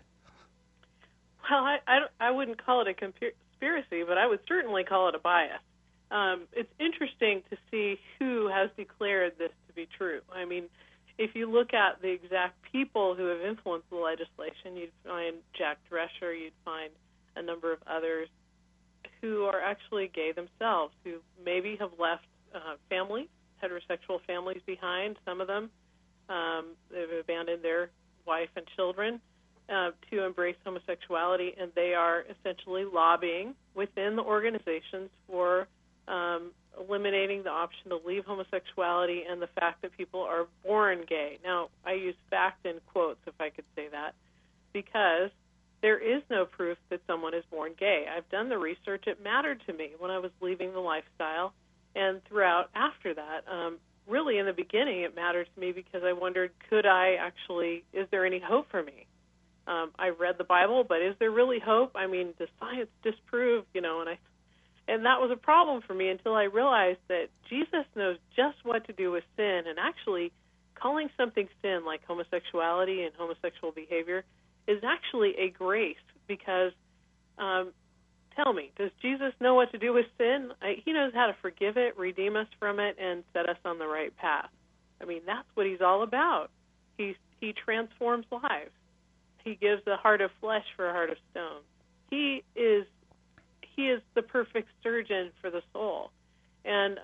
Well, I wouldn't call it a conspiracy, but I would certainly call it a bias. It's interesting to see who has declared this to be true. I mean, if you look at the exact people who have influenced the legislation, you'd find Jack Drescher, you'd find a number of others who are actually gay themselves, who maybe have left families, heterosexual families behind. Some of them, they've abandoned their wife and children to embrace homosexuality, and they are essentially lobbying within the organizations for eliminating the option to leave homosexuality and the fact that people are born gay. Now, I use fact in quotes, if I could say that, because there is no proof that someone is born gay. I've done the research. It mattered to me when I was leaving the lifestyle and throughout after that. Really, in the beginning, it mattered to me because I wondered, is there any hope for me? I read the Bible, but is there really hope? I mean, does science disprove, and that was a problem for me until I realized that Jesus knows just what to do with sin, and actually calling something sin like homosexuality and homosexual behavior is actually a grace because, tell me, does Jesus know what to do with sin? He knows how to forgive it, redeem us from it, and set us on the right path. I mean, that's what he's all about. He transforms lives. He gives a heart of flesh for a heart of stone. He is the perfect surgeon for the soul. And,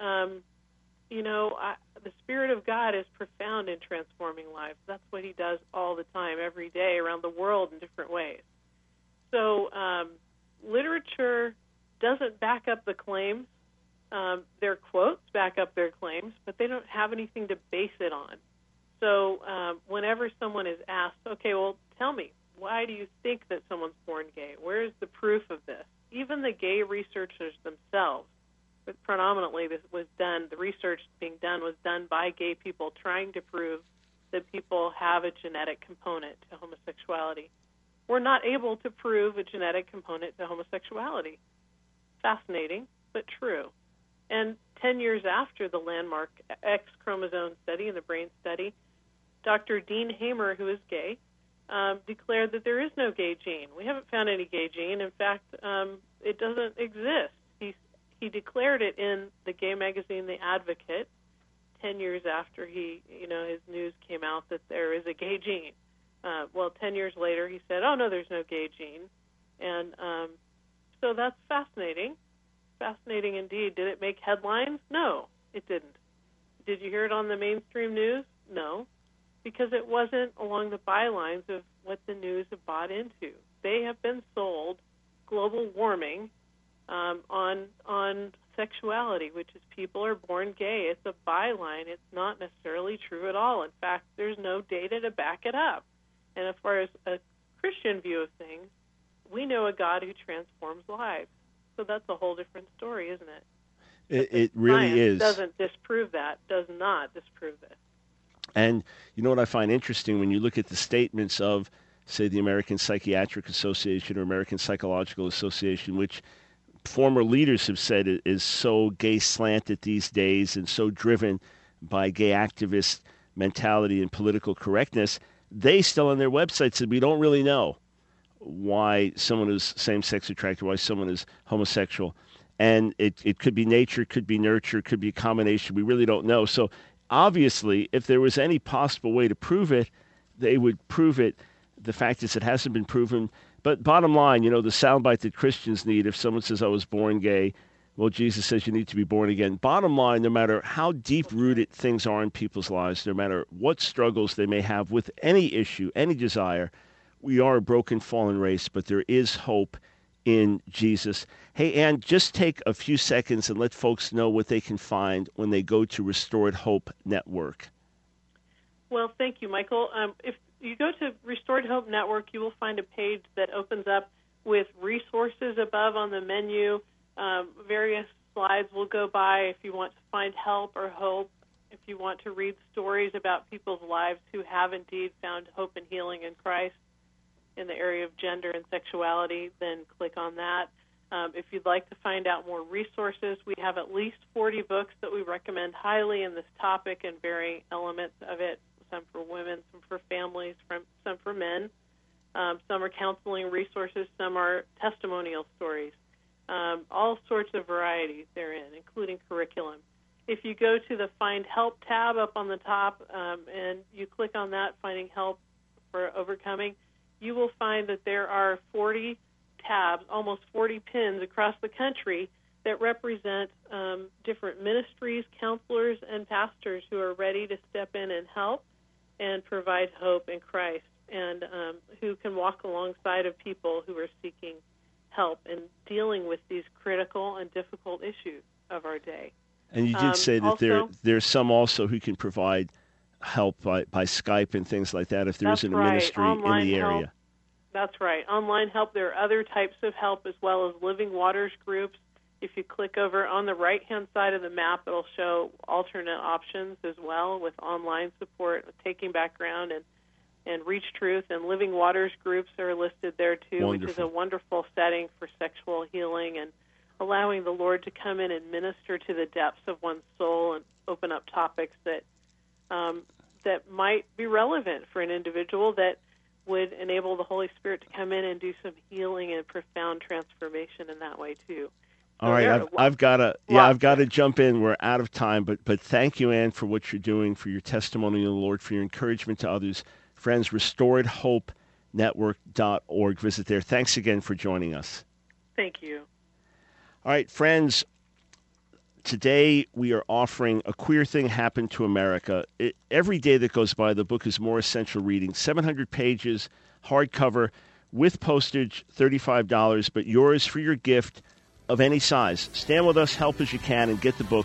the Spirit of God is profound in transforming lives. That's what he does all the time, every day, around the world in different ways. So literature doesn't back up the claims. Their quotes back up their claims, but they don't have anything to base it on. So whenever someone is asked, okay, well, tell me, why do you think that someone's born gay? Where is the proof of this? Even the gay researchers themselves, but predominantly this was done, the research being done was done by gay people trying to prove that people have a genetic component to homosexuality. We're not able to prove a genetic component to homosexuality. Fascinating, but true. And 10 years after the landmark X chromosome study and the brain study, Dr. Dean Hamer, who is gay, declared that there is no gay gene. We haven't found any gay gene. In fact, it doesn't exist. He declared it in the gay magazine, The Advocate, 10 years after his news came out that there is a gay gene. 10 years later, he said, oh, no, there's no gay gene. And so that's fascinating. Fascinating indeed. Did it make headlines? No, it didn't. Did you hear it on the mainstream news? No, because it wasn't along the bylines of what the news have bought into. They have been sold global warming on sexuality, which is people are born gay. It's a byline. It's not necessarily true at all. In fact, there's no data to back it up. And as far as a Christian view of things, we know a God who transforms lives. So that's a whole different story, isn't it? It really is. Doesn't disprove that. Does not disprove this. And you know what I find interesting when you look at the statements of, say, the American Psychiatric Association or American Psychological Association, which former leaders have said is so gay slanted these days and so driven by gay activist mentality and political correctness, they still on their website said we don't really know why someone is same-sex attracted, why someone is homosexual. And it could be nature, could be nurture, could be a combination. We really don't know. So obviously, if there was any possible way to prove it, they would prove it. The fact is it hasn't been proven. But bottom line, the soundbite that Christians need, if someone says I was born gay, well, Jesus says you need to be born again. Bottom line, no matter how deep-rooted things are in people's lives, no matter what struggles they may have with any issue, any desire, we are a broken, fallen race, but there is hope in Jesus. Hey, Ann, just take a few seconds and let folks know what they can find when they go to Restored Hope Network. Well, thank you, Michael. If you go to Restored Hope Network, you will find a page that opens up with resources above on the menu. Various slides will go by if you want to find help or hope, if you want to read stories about people's lives who have indeed found hope and healing in Christ in the area of gender and sexuality, then click on that. If you'd like to find out more resources, we have at least 40 books that we recommend highly in this topic and varying elements of it, some for women, some for families, some for men. Some are counseling resources, some are testimonial stories. All sorts of varieties therein, including curriculum. If you go to the Find Help tab up on the top and you click on that, Finding Help for Overcoming, you will find that there are 40 tabs, almost 40 pins across the country that represent different ministries, counselors, and pastors who are ready to step in and help and provide hope in Christ, and who can walk alongside of people who are seeking help in dealing with these critical and difficult issues of our day. And you did say that there's some also who can provide help by Skype and things like that if there isn't a ministry in the area. Help. That's right. Online help. There are other types of help as well as Living Waters groups. If you click over on the right-hand side of the map, it'll show alternate options as well with online support, Taking Back Ground, and Reach Truth. And Living Waters groups are listed there too, Wonderful. Which is a wonderful setting for sexual healing and allowing the Lord to come in and minister to the depths of one's soul and open up topics that that might be relevant for an individual, that would enable the Holy Spirit to come in and do some healing and profound transformation in that way too. So all right, I've got to jump in. We're out of time, but thank you, Ann, for what you're doing, for your testimony in the Lord, for your encouragement to others. Friends, restoredhopenetwork.org. Visit there. Thanks again for joining us. Thank you. All right, friends, today we are offering A Queer Thing Happened to America. Every day that goes by, the book is more essential reading. 700 pages, hardcover, with postage, $35, but yours for your gift of any size. Stand with us, help as you can, and get the book.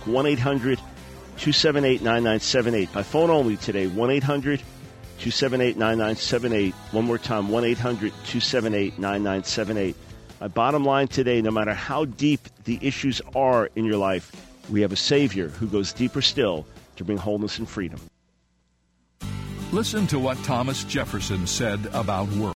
1-800-278-9978. By phone only today, 1-800-278-9978. One more time, 1-800-278-9978. My bottom line today, no matter how deep the issues are in your life, we have a Savior who goes deeper still to bring wholeness and freedom. Listen to what Thomas Jefferson said about work.